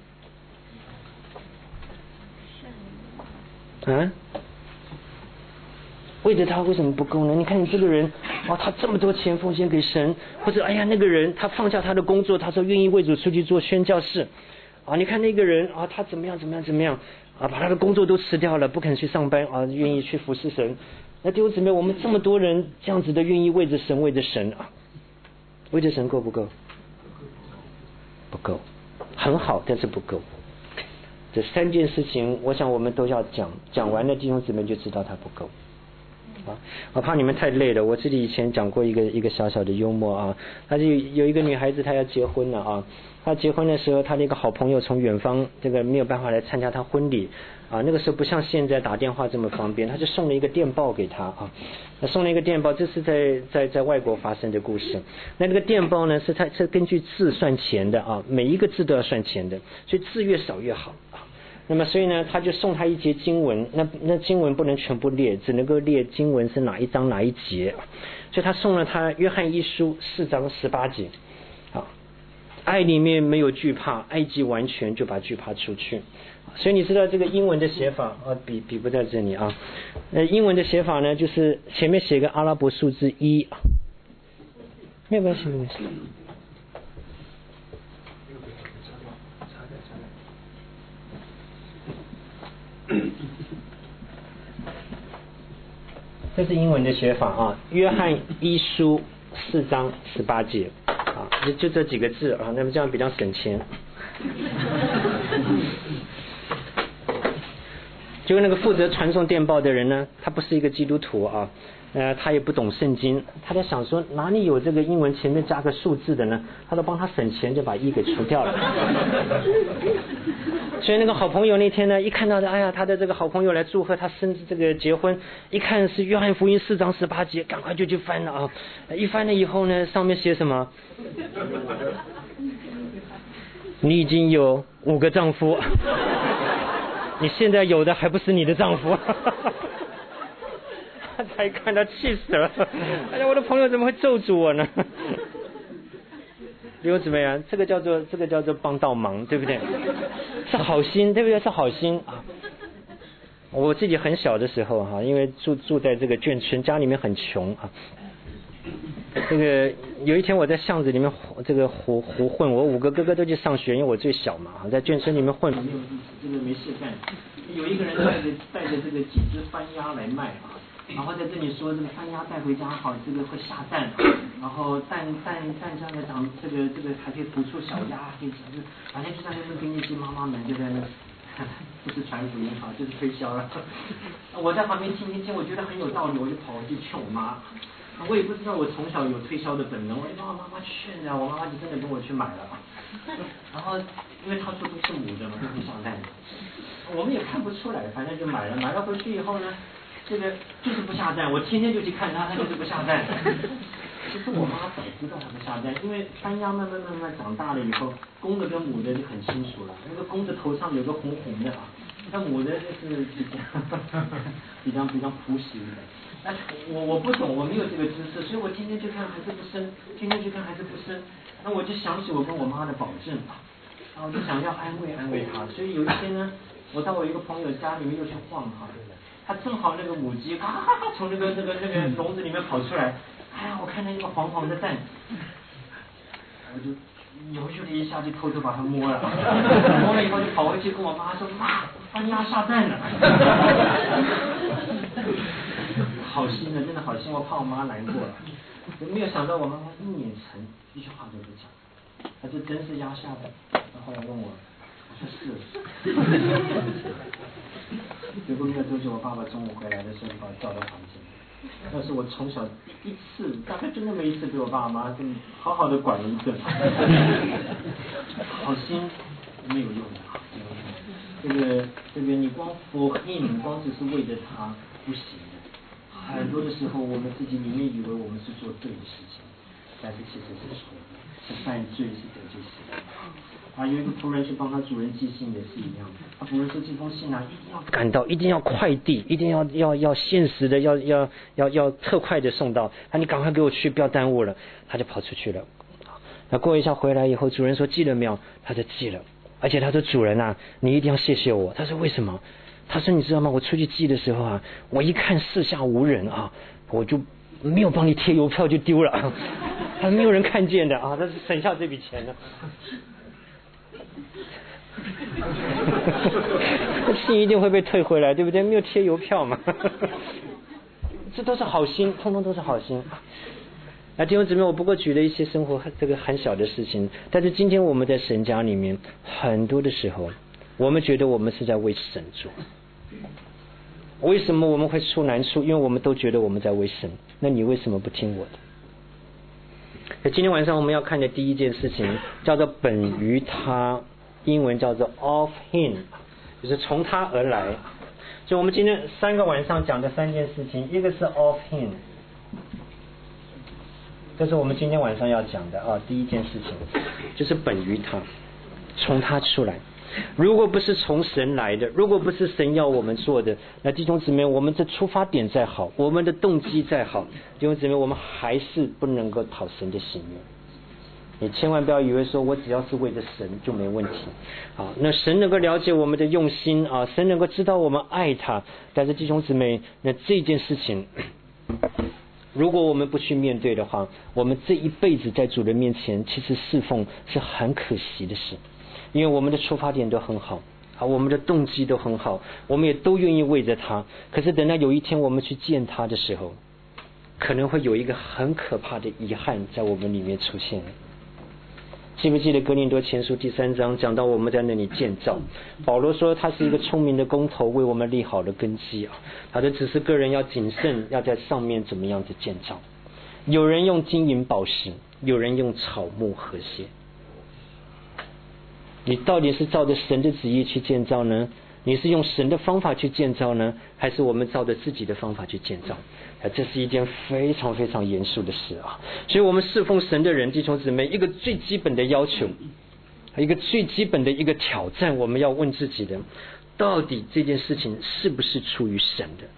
为着他为什么不够呢？你看你这个人他这么多钱奉献给神，或者那个人他放下他的工作，他说愿意为主出去做宣教士你看那个人他怎么样把他的工作都辞掉了，不肯去上班愿意去服侍神。那弟兄姊妹，我们这么多人这样子的愿意为着神为着神够不够？不够，很好，但是不够。这3件事情，我想我们都要讲完了，弟兄姊妹就知道它不够。我怕你们太累了。我自己以前讲过一个小小的幽默她就有一个女孩子，她要结婚了她结婚的时候，她的一个好朋友从远方没有办法来参加她婚礼那个时候不像现在打电话这么方便，她就送了一个电报给她送了一个电报，这是在外国发生的故事。那个电报呢是根据字算钱的每一个字都要算钱的，所以字越少越好那么所以呢，他就送他一节经文，那经文不能全部列，只能够列经文是哪一章哪一节，所以他送了他约翰一书4章18节爱里面没有惧怕，爱既完全就把惧怕除去。所以你知道这个英文的写法比不在这里英文的写法呢，就是前面写个阿拉伯数字1没有关系这是英文的写法约翰一书4章18节就这几个字那么这样比较省钱。结果那个负责传送电报的人呢，他不是一个基督徒他也不懂圣经，他在想说哪里有这个英文前面加个数字的呢？他都帮他省钱，就把1给除掉了。所以那个好朋友那天呢，一看到他的这个好朋友来祝贺他这个结婚，一看是约翰福音4章18节，赶快就去翻了一翻了以后呢，上面写什么？你已经有5个丈夫，你现在有的还不是你的丈夫。他才看到气死了，我的朋友怎么会咒诅我呢？弟兄姊妹这个叫做帮倒忙，对不对？是好心，对不对？是好心我自己很小的时候因为住在这个眷村，家里面很穷这个有一天我在巷子里面胡混，我5个哥哥都去上学，因为我最小嘛在眷村里面混，这个没事干。有一个人带着这个几只番鸭来卖然后在这里说这个番鸭带回家好，这个会下蛋，然后蛋上面长这个还可以孵出小鸭，可以反正就在那边跟那些妈妈们就在那。不是传福音哈，就是推销了。我在旁边听，我觉得很有道理，我就跑回去劝我妈。我也不知道我从小有推销的本能，我就帮我妈妈劝啊，我妈妈就真的跟我去买了。然后因为她说都是母的嘛，都是下蛋的，我们也看不出来，反正就买了。买了回去以后呢，这个就是不下蛋，我天天就去看她就是不下蛋。其实我妈早知道它不下蛋，因为番鸭慢慢长大了以后，公的跟母的就很清楚了。那个公的头上有个红红的啊，那母的就是比较朴实一点。但是我不懂，我没有这个知识，所以我天天去看还是不生，天天去看还是不生。那我就想起我跟我妈的保证，然后我就想要安慰她。所以有一天呢，我到我一个朋友家里面又去晃哈，他正好那个母鸡咔咔咔从那个笼子里面跑出来。哎呀，我看见一个黄黄的蛋，我就犹豫了一下，就偷偷把它摸了。摸了以后就跑回去跟我妈说：“妈，番鸭下蛋了。”好心的，真的好心，我怕我妈难过了。没有想到我妈妈一脸沉，一句话都不讲。她说：“真是鸭下的。”她后来问我，我说是。结果没有多久，我爸爸中午回来的时候，把我叫到房间。那是我从小第一次，大概就那么一次，被我爸妈这么好好的管了一顿。好心没有用的，这个你光 for him， 光只是为着他不行的。很多的时候，我们自己里面以为我们是做对的事情，但是其实是错的，是犯罪，是得罪神。有一个仆人去帮他主人寄信也是一样，他仆人说这封信啊，一定要赶到，一定要快递，一定要限时的，要特快的送到。你赶快给我去，不要耽误了。他就跑出去了。那过一下回来以后，主人说寄了没有？他说寄了，而且他说主人啊，你一定要谢谢我。他说为什么？他说你知道吗？我出去寄的时候啊，我一看四下无人啊，我就没有帮你贴邮票就丢了，他没有人看见的啊，他是省下这笔钱的。信一定会被退回来，对不对？没有贴邮票嘛。这都是好心，通通都是好心。那弟兄姊妹，我不过举了一些生活这个很小的事情，但是今天我们在神家里面，很多的时候，我们觉得我们是在为神做。为什么我们会出难处？因为我们都觉得我们在为神。那你为什么不听我的？今天晚上我们要看的第一件事情叫做本于他，英文叫做 of him， 就是从他而来。所以我们今天3个晚上讲的3件事情，一个是 of him， 这是我们今天晚上要讲的啊。第一件事情就是本于他，从他出来。如果不是从神来的，如果不是神要我们做的，那弟兄姊妹，我们的出发点再好，我们的动机再好，弟兄姊妹，我们还是不能够讨神的喜悦。你千万不要以为说我只要是为着神就没问题啊！那神能够了解我们的用心啊，神能够知道我们爱他，但是弟兄姊妹，那这件事情如果我们不去面对的话，我们这一辈子在主人面前其实侍奉是很可惜的事。因为我们的出发点都很好啊，我们的动机都很好，我们也都愿意为着他。可是等到有一天我们去见他的时候，可能会有一个很可怕的遗憾在我们里面出现。记不记得哥林多前书第3章讲到我们在那里建造，保罗说他是一个聪明的工头，为我们立好了根基啊。他的只是个人要谨慎，要在上面怎么样的建造。有人用金银宝石，有人用草木禾秸。你到底是照着神的旨意去建造呢？你是用神的方法去建造呢，还是我们照着自己的方法去建造？这是一件非常非常严肃的事啊！所以我们侍奉神的人，弟兄姊妹，一个最基本的要求，一个最基本的一个挑战，我们要问自己的：到底这件事情是不是出于神的？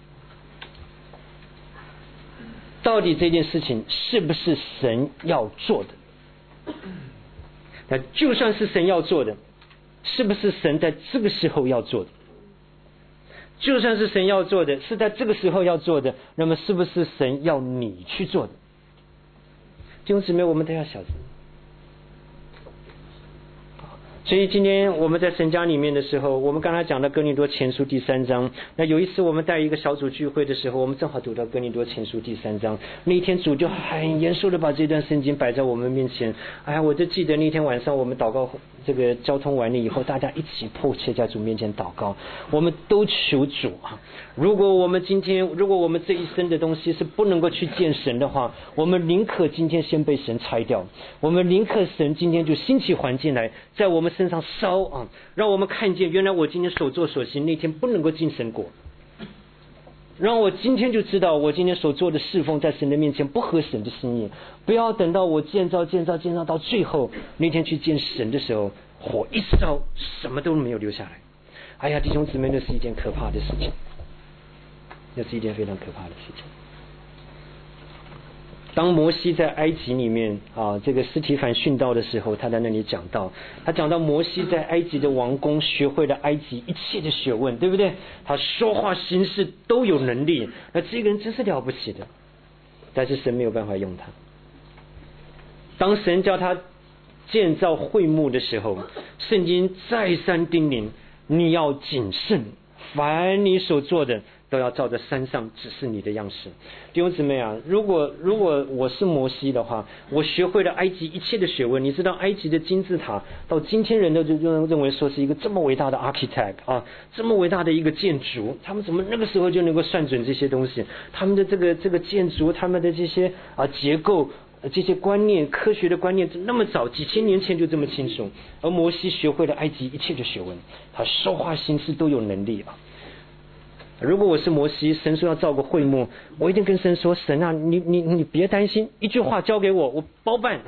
到底这件事情是不是神要做的？那就算是神要做的，是不是神在这个时候要做的？就算是神要做的，是在这个时候要做的，那么是不是神要你去做的？弟兄姊妹，我们都要小心。 所以今天我们在神家里面的时候，我们刚才讲到哥林多前书第3章。那有一次我们带一个小组聚会的时候，我们正好读到哥林多前书第3章。那一天主就很严肃的把这段圣经摆在我们面前。哎呀，我就记得那天晚上我们祷告，这个交通完了以后，大家一起迫切在主面前祷告，我们都求主啊，如果我们这一生的东西是不能够去见神的话，我们宁可今天先被神拆掉，我们宁可神今天就兴起环境来在我们身上烧啊，让我们看见原来我今天所做所行那天不能够进神国，让我今天就知道我今天所做的侍奉在神的面前不合神的心意，不要等到我建造到最后那天去见神的时候，火一烧什么都没有留下来。哎呀，弟兄姊妹，那是一件可怕的事情，那是一件非常可怕的事情。当摩西在埃及里面这个司提反殉道的时候，他在那里讲到摩西在埃及的王宫学会了埃及一切的学问，对不对？他说话行事都有能力，那这个人真是了不起的，但是神没有办法用他。当神叫他建造会幕的时候，圣经再三叮咛你要谨慎，凡你所做的都要照着山上指示你的样式。弟兄姊妹啊，如果我是摩西的话，我学会了埃及一切的学问。你知道埃及的金字塔到今天人都认为说是一个这么伟大的 architect 这么伟大的一个建筑，他们怎么那个时候就能够算准这些东西？他们的这个建筑，他们的这些结构，这些观念，科学的观念那么早，几千年前就这么清楚。而摩西学会了埃及一切的学问，他说话行事都有能力如果我是摩西，神说要造个会幕，我一定跟神说，神啊，你别担心，一句话交给我，我包办。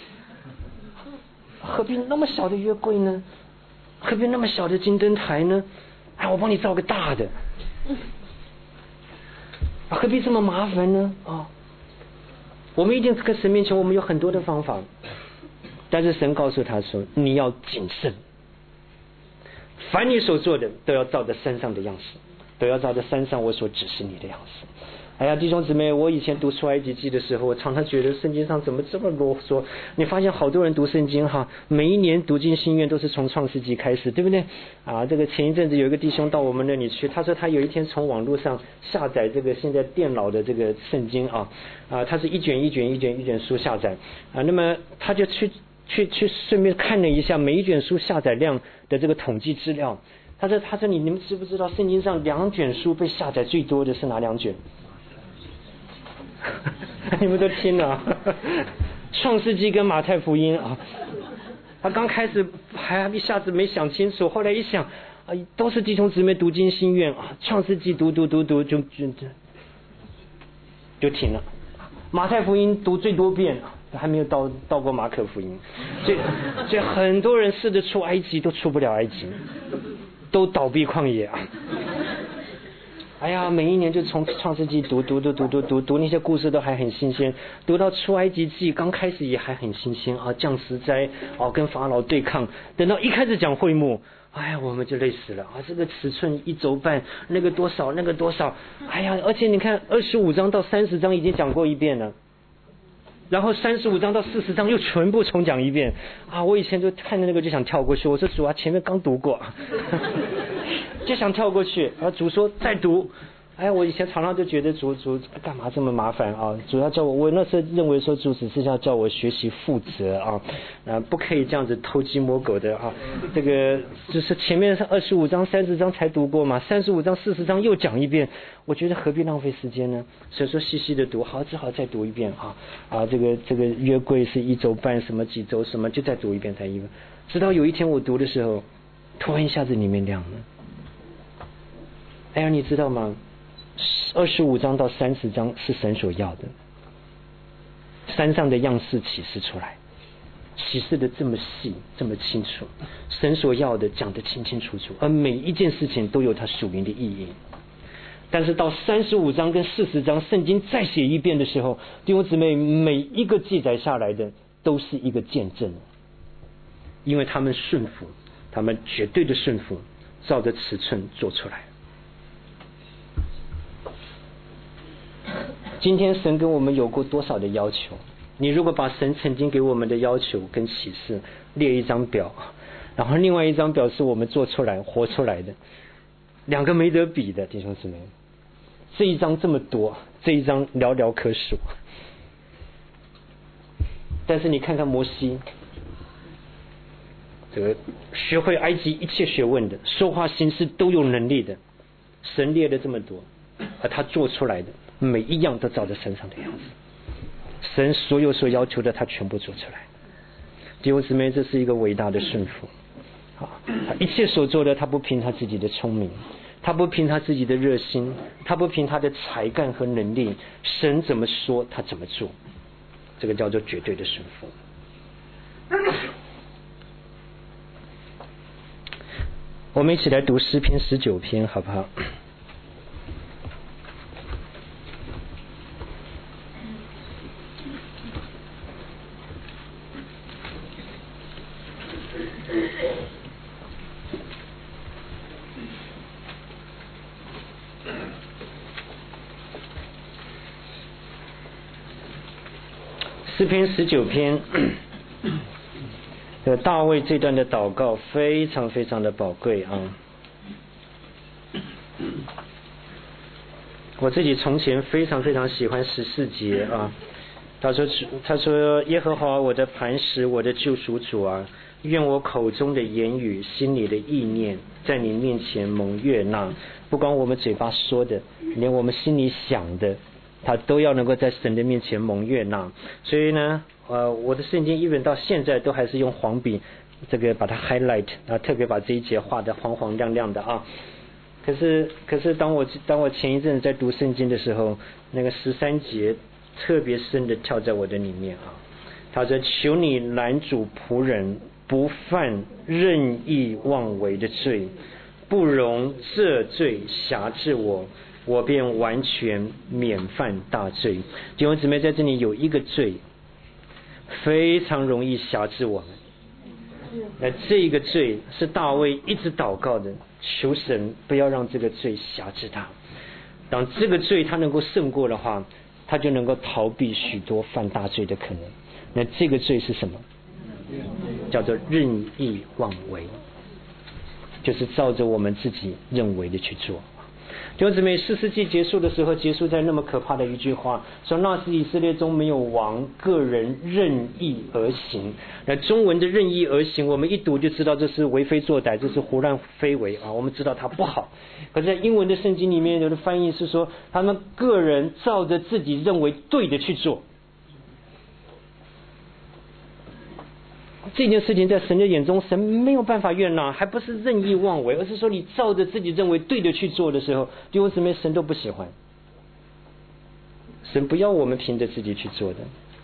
何必那么小的约柜呢？何必那么小的金灯台呢？我帮你造个大的。何必这么麻烦呢？我们一定跟神面前，我们有很多的方法，但是神告诉他说，你要谨慎，凡你所做的都要照着山上的样式，都要照着山上我所指示你的样式。哎呀，弟兄姊妹，我以前读出埃及记的时候，我常常觉得圣经上怎么这么啰嗦。你发现好多人读圣经每一年读经心愿都是从创世纪开始，对不对这个前一阵子有一个弟兄到我们那里去，他说他有一天从网络上下载这个现在电脑的这个圣经他是一卷书下载那么他就去顺便看了一下每一卷书下载量的这个统计资料。他说你们知不知道圣经上2卷书被下载最多的是哪2卷？你们都听了创世纪跟马太福音他刚开始还一下子没想清楚，后来一想都是弟兄姊妹读经心愿创世纪读就停了。马太福音读最多遍还没有到过马可福音，所以很多人试着出埃及都出不了埃及，都倒闭旷野哎呀，每一年就从创世纪读那些故事都还很新鲜，读到出埃及记刚开始也还很新鲜降十灾跟法老对抗，等到一开始讲会幕，哎呀我们就累死了这个尺寸1肘半，那个多少，哎呀，而且你看25章到30章已经讲过一遍了，然后35章到40章又全部重讲一遍我以前就看着那个就想跳过去，我说主前面刚读过就想跳过去，主说再读。我以前常常就觉得主干嘛这么麻烦主要叫我那时候认为说主只是要叫我学习负责不可以这样子偷鸡摸狗的这个就是前面是25章30章才读过嘛，35章40章又讲一遍，我觉得何必浪费时间呢？所以说细细的读，只好再读一遍这个约柜是1肘半什么几周什么，就再读一遍直到有一天我读的时候，突然一下子里面亮了。哎呀，你知道吗？25章到30章是神所要的，山上的样式启示出来，启示的这么细这么清楚，神所要的讲得清清楚楚，而每一件事情都有它属灵的意义。但是到35章跟40章圣经再写一遍的时候，弟兄姊妹，每一个记载下来的都是一个见证，因为他们顺服，他们绝对的顺服，照着尺寸做出来。今天神跟我们有过多少的要求？你如果把神曾经给我们的要求跟启示列一张表， 然后另外一张表示我们做出来活出来的，两个没得比的弟兄姊妹。这一张这么多，这一张寥寥可数。但是你看看摩西，这个学会埃及一切学问的，说话行事都有能力的，神列了这么多，而他做出来的每一样都照着身上的样子，神所有所要求的他全部做出来。弟兄姊妹，这是一个伟大的顺服。他一切所做的，他不凭他自己的聪明，他不凭他自己的热心，他不凭他的才干和能力，神怎么说他怎么做，这个叫做绝对的顺服。我们一起来读诗篇19篇好不好？诗篇19篇大卫这段的祷告非常非常的宝贵啊！我自己从前非常非常喜欢14节啊，他说耶和华我的磐石，我的救赎主啊，愿我口中的言语，心里的意念，在你面前蒙悦纳。不光我们嘴巴说的，连我们心里想的，他都要能够在神的面前蒙悦纳。所以呢我的圣经一本到现在都还是用黄笔这个把它 highlight 啊，特别把这一节画得黄黄亮亮的啊。可是当我前一阵在读圣经的时候，那个13节特别深的跳在我的里面啊。他说求你拦阻仆人不犯任意妄为的罪，不容这罪辖制我，我便完全免犯大罪。弟兄姊妹，在这里有一个罪非常容易辖制我们，那这个罪是大卫一直祷告的，求神不要让这个罪辖制他。当这个罪他能够胜过的话，他就能够逃避许多犯大罪的可能。那这个罪是什么？叫做任意妄为，就是照着我们自己认为的去做。弟兄姊妹，4世纪结束的时候，结束在那么可怕的一句话，说那时以色列中没有王，个人任意而行。那中文的任意而行，我们一读就知道这是为非作歹，这是胡乱非为啊，我们知道它不好。可是在英文的圣经里面，有的翻译是说他们个人照着自己认为对的去做。这件事情在神的眼中，神没有办法悦纳，还不是任意妄为，而是说你照着自己认为对的去做的时候，弟兄姊妹，神都不喜欢。神不要我们凭着自己去做的。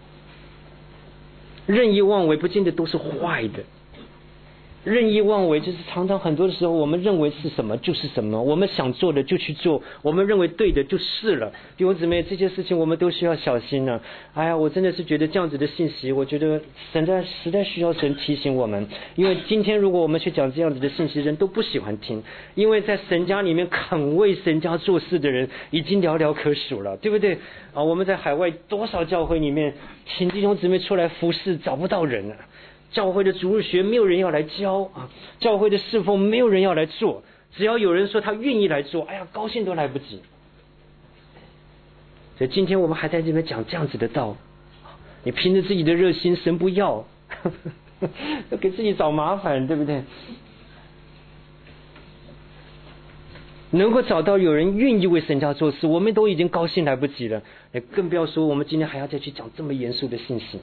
任意妄为不见得都是坏的，任意妄为就是常常很多的时候，我们认为是什么就是什么，我们想做的就去做，我们认为对的就是了。弟兄姊妹，这些事情我们都需要小心呢。哎呀，我真的是觉得这样子的信息，我觉得实在需要神提醒我们，因为今天如果我们去讲这样子的信息，人都不喜欢听，因为在神家里面肯为神家做事的人已经寥寥可数了，对不对啊？我们在海外多少教会里面，请弟兄姊妹出来服侍，找不到人了。教会的主日学没有人要来教啊，教会的侍奉没有人要来做，只要有人说他愿意来做，哎呀，高兴都来不及。所以今天我们还在这边讲这样子的道，你凭着自己的热心，神不要，要给自己找麻烦，对不对？能够找到有人愿意为神家做事，我们都已经高兴来不及了，更不要说我们今天还要再去讲这么严肃的信息。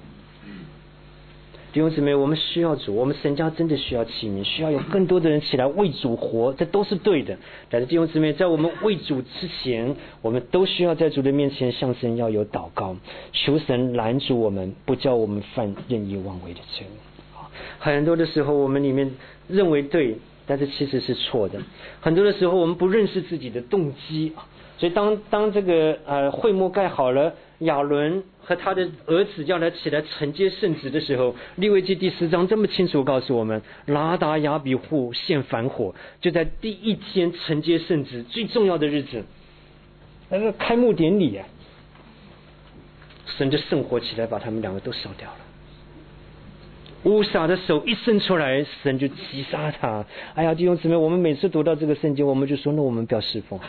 弟兄姊妹，我们需要主，我们神家真的需要器皿，需要有更多的人起来为主活，这都是对的。但是弟兄姊妹，在我们为主之前，我们都需要在主的面前向神要有祷告，求神拦阻我们，不叫我们犯任意妄为的罪。很多的时候我们里面认为对，但是其实是错的。很多的时候我们不认识自己的动机，所以当这个会幕盖好了，亚伦和他的儿子要来起来承接圣职的时候，利未记第10章这么清楚告诉我们，拿达亚比户献燔火，就在第一天承接圣职最重要的日子，那个开幕典礼啊，神就圣火起来把他们两个都烧掉了。 乌撒的手一伸出来，神就击杀他。哎呀，弟兄姊妹，我们每次读到这个圣经，我们就说，那我们不要侍奉。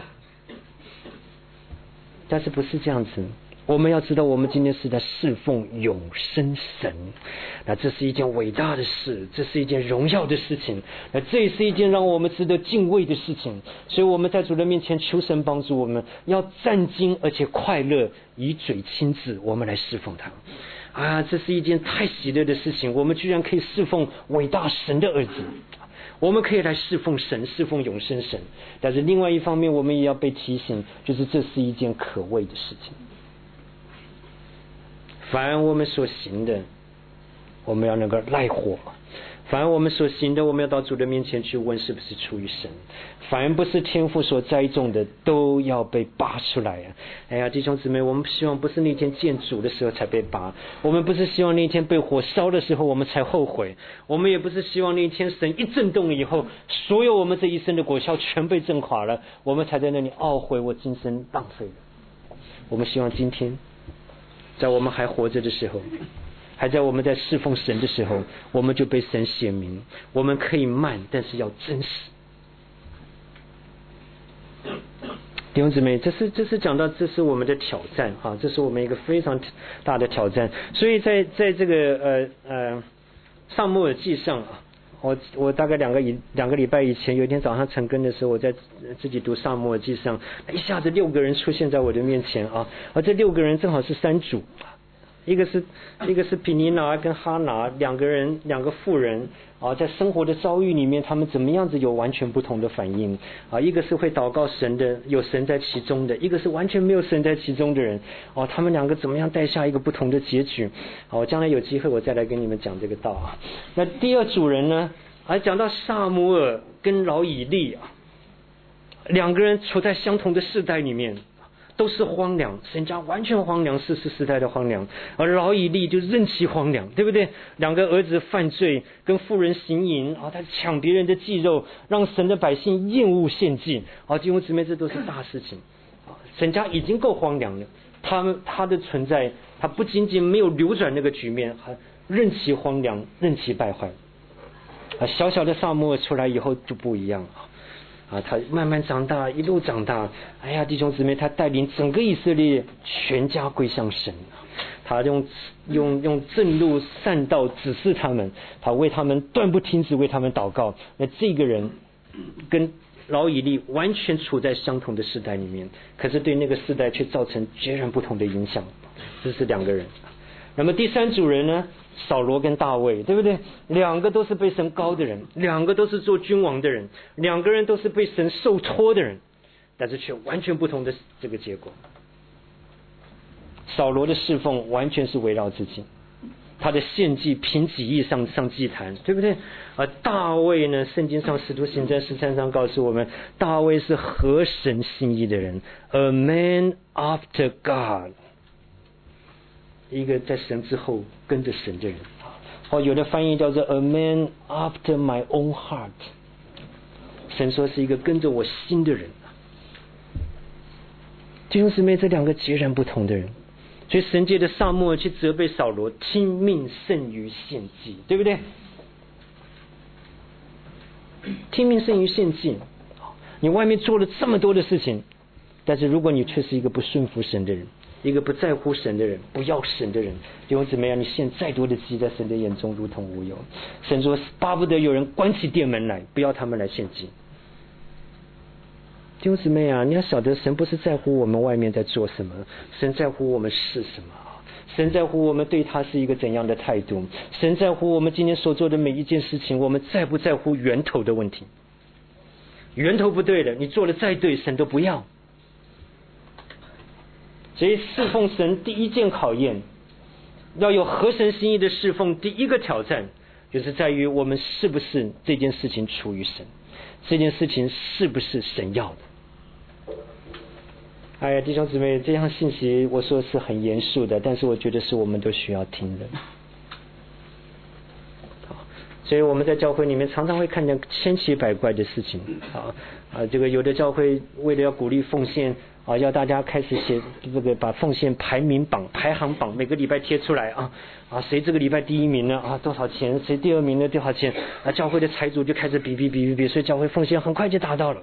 但是不是这样子？我们要知道，我们今天是在侍奉永生神，那这是一件伟大的事，这是一件荣耀的事情，那这也是一件让我们值得敬畏的事情。所以我们在主的面前求神帮助我们，要战兢而且快乐，以嘴亲自，我们来侍奉他。啊，这是一件太喜乐的事情，我们居然可以侍奉伟大神的儿子，我们可以来侍奉神，侍奉永生神。但是另外一方面，我们也要被提醒，就是这是一件可畏的事情。凡我们所行的，我们要能够赖活；凡我们所行的，我们要到主的面前去问是不是出于神。凡不是天父所栽种的，都要被拔出来啊！哎呀，弟兄姊妹，我们希望不是那天见主的时候才被拔，我们不是希望那天被火烧的时候我们才后悔，我们也不是希望那天神一震动了以后，所有我们这一生的果效全被震垮了，我们才在那里懊悔我今生浪费了。我们希望今天在我们还活着的时候，还在我们在侍奉神的时候，我们就被神显明，我们可以慢，但是要真实。弟兄姊妹，这是讲到这是我们的挑战啊，这是我们一个非常大的挑战。所以在这个撒母耳记上啊，我大概两个礼拜以前，有一天早上晨更的时候，我在自己读撒母耳记上，一下子6个人出现在我的面前啊，而这6个人正好是3组，一个是毗尼拿跟哈拿两个妇人啊，在生活的遭遇里面，他们怎么样子有完全不同的反应啊？一个是会祷告神的，有神在其中的；一个是完全没有神在其中的人哦。他们2个怎么样带下一个不同的结局？好，将来有机会我再来跟你们讲这个道啊。那第二组人呢？讲到撒母耳跟老以利啊，2个人处在相同的世代里面。都是荒凉，神家完全荒凉，世世代的荒凉。而老以利就任其荒凉，对不对？2个儿子犯罪，跟妇人行淫啊，他抢别人的祭肉，让神的百姓厌恶献祭啊，弟兄姊妹，这都是大事情啊。神家已经够荒凉了，他的存在，他不仅仅没有扭转那个局面，还任其荒凉，任其败坏啊。小小的撒母耳出来以后就不一样了。他慢慢长大，一路长大。哎呀，弟兄姊妹，他带领整个以色列全家归向神。他用正路善道指示他们，他为他们断不停止为他们祷告。那这个人跟老以利完全处在相同的时代里面，可是对那个时代却造成截然不同的影响。这是2个人。那么第3组人呢？扫罗跟大卫，对不对？2个都是被神膏的人，2个都是做君王的人，2个人都是被神受托的人，但是却完全不同的这个结果。扫罗的侍奉完全是围绕自己，他的献祭凭己意上祭坛，对不对？而大卫呢，圣经上使徒行传13章告诉我们，大卫是合神心意的人 ，a man after God。一个在神之后跟着神的人，有的翻译叫做 a man after my own heart。神说是一个跟着我心的人。弟兄姊妹，这2个截然不同的人，所以神借着撒母耳去责备扫罗，听命胜于献祭，对不对？听命胜于献祭。你外面做了这么多的事情，但是如果你却是一个不顺服神的人，一个不在乎神的人，不要神的人，弟兄姊妹，你献再多的祭，在神的眼中如同无有。神说巴不得有人关起店门来，不要他们来献祭。弟兄姊妹啊，你要晓得，神不是在乎我们外面在做什么，神在乎我们是什么。神在乎我们对他是一个怎样的态度，神在乎我们今天所做的每一件事情，我们在不在乎源头的问题。源头不对了，你做的再对，神都不要。所以侍奉神第一件考验，要有合神心意的侍奉，第一个挑战就是在于我们是不是这件事情出于神，这件事情是不是神要的。哎呀，弟兄姊妹，这样信息我说是很严肃的，但是我觉得是我们都需要听的。所以我们在教会里面常常会看见千奇百怪的事情这个有的教会为了要鼓励奉献要大家开始写这个把奉献排行榜每个礼拜贴出来谁这个礼拜第一名呢多少钱，谁第二名呢多少钱教会的财主就开始比，所以教会奉献很快就达到了。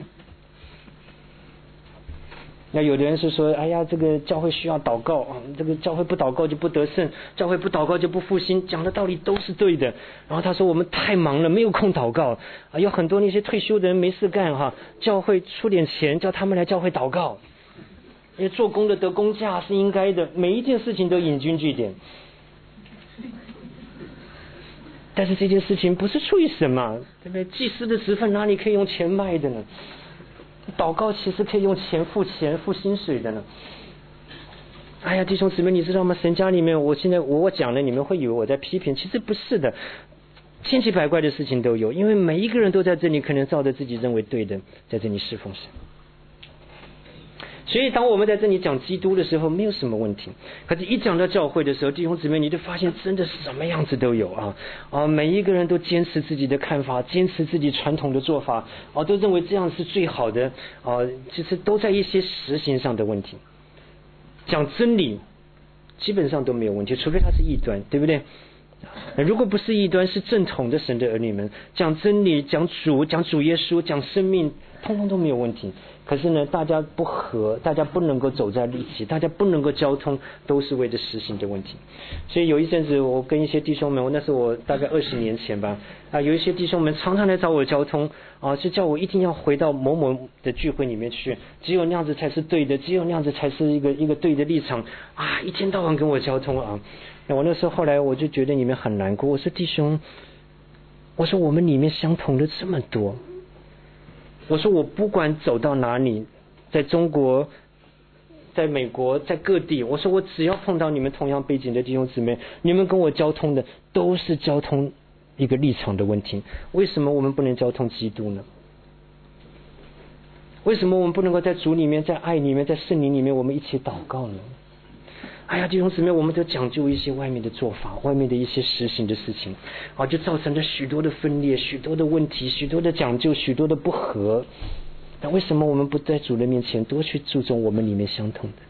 那有的人是说，哎呀，这个教会需要祷告这个教会不祷告就不得胜，教会不祷告就不复兴，讲的道理都是对的。然后他说我们太忙了，没有空祷告有很多那些退休的人没事干教会出点钱叫他们来教会祷告，因为做工的得工价是应该的，每一件事情都引经据典。但是这件事情不是出于神嘛，对不对？祭司的职分哪里可以用钱卖的呢？祷告其实可以用钱付薪水的呢。哎呀，弟兄姊妹，你知道吗？神家里面，我现在我讲了，你们会以为我在批评，其实不是的，千奇百怪的事情都有，因为每一个人都在这里，可能照着自己认为对的，在这里侍奉神。所以当我们在这里讲基督的时候没有什么问题，可是一讲到教会的时候，弟兄姊妹你就发现真的是什么样子都有每一个人都坚持自己的看法，坚持自己传统的做法都认为这样是最好的其实都在一些实行上的问题。讲真理基本上都没有问题，除非他是异端，对不对？如果不是异端，是正统的神的儿女们，讲真理，讲主耶稣，讲生命，通通都没有问题。可是呢，大家不和，大家不能够走在一起，大家不能够交通，都是为了实行的问题。所以有一阵子我跟一些弟兄们，那是我大概20年前吧有一些弟兄们常常来找我交通就叫我一定要回到某某的聚会里面去，只有那样子才是对的，只有那样子才是一个对的立场一天到晚跟我交通那我那时候后来我就觉得里面很难过，我说弟兄，我说我们里面相同的这么多，我说我不管走到哪里，在中国在美国在各地，我说我只要碰到你们同样背景的弟兄姊妹，你们跟我交通的都是交通一个立场的问题，为什么我们不能交通基督呢？为什么我们不能够在主里面，在爱里面，在圣灵里面我们一起祷告呢？哎呀，弟兄姊妹，我们都讲究一些外面的做法，外面的一些实行的事情就造成了许多的分裂，许多的问题，许多的讲究，许多的不合。那为什么我们不在主人面前多去注重我们里面相同的？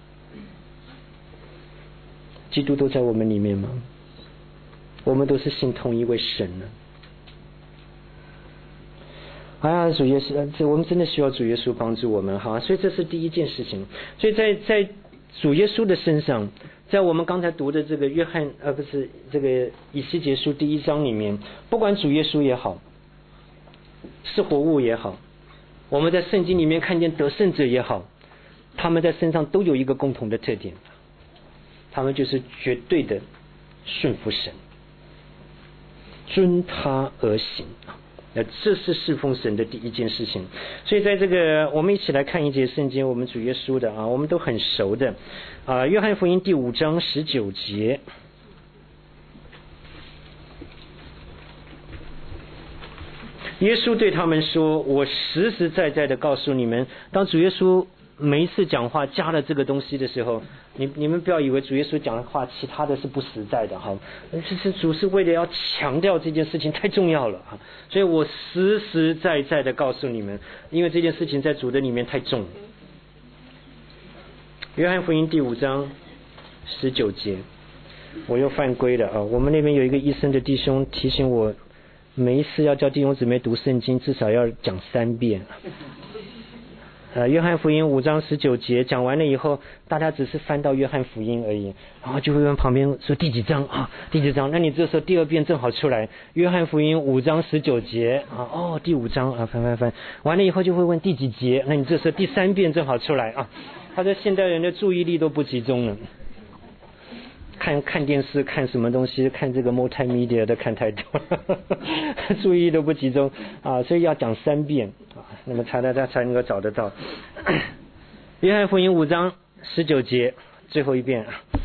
基督都在我们里面吗？我们都是信同一位神呢。哎呀，主耶稣，我们真的需要主耶稣帮助我们所以这是第一件事情。所以在主耶稣的身上，在我们刚才读的这个这个以西结书第1章里面，不管主耶稣也好，是活物也好，我们在圣经里面看见得胜者也好，他们在身上都有一个共同的特点，他们就是绝对的顺服神，遵他而行这是侍奉神的第一件事情。所以在这个我们一起来看一节圣经，我们主耶稣的我们都很熟的约翰福音第5章19节，耶稣对他们说，我实实在在的告诉你们。当主耶稣每一次讲话加了这个东西的时候，你们不要以为主耶稣讲的话其他的是不实在的这主是为了要强调这件事情太重要了所以我实实在在的告诉你们，因为这件事情在主的里面太重了。约翰福音第5章19节，我又犯规了我们那边有一个医生的弟兄提醒我，每一次要叫弟兄姊妹读圣经至少要讲3遍约翰福音5章19节讲完了以后，大家只是翻到约翰福音而已，然后就会问旁边说第几章第几章，那你这时候第2遍正好出来，约翰福音5章19节第5章翻完了以后就会问第几节，那你这时候第3遍正好出来他说现代人的注意力都不集中了，看电视看什么东西，看这个 multimedia 的看太多注意力都不集中所以要讲3遍那么大家才能够找得到约翰福音5章19节最后一遍，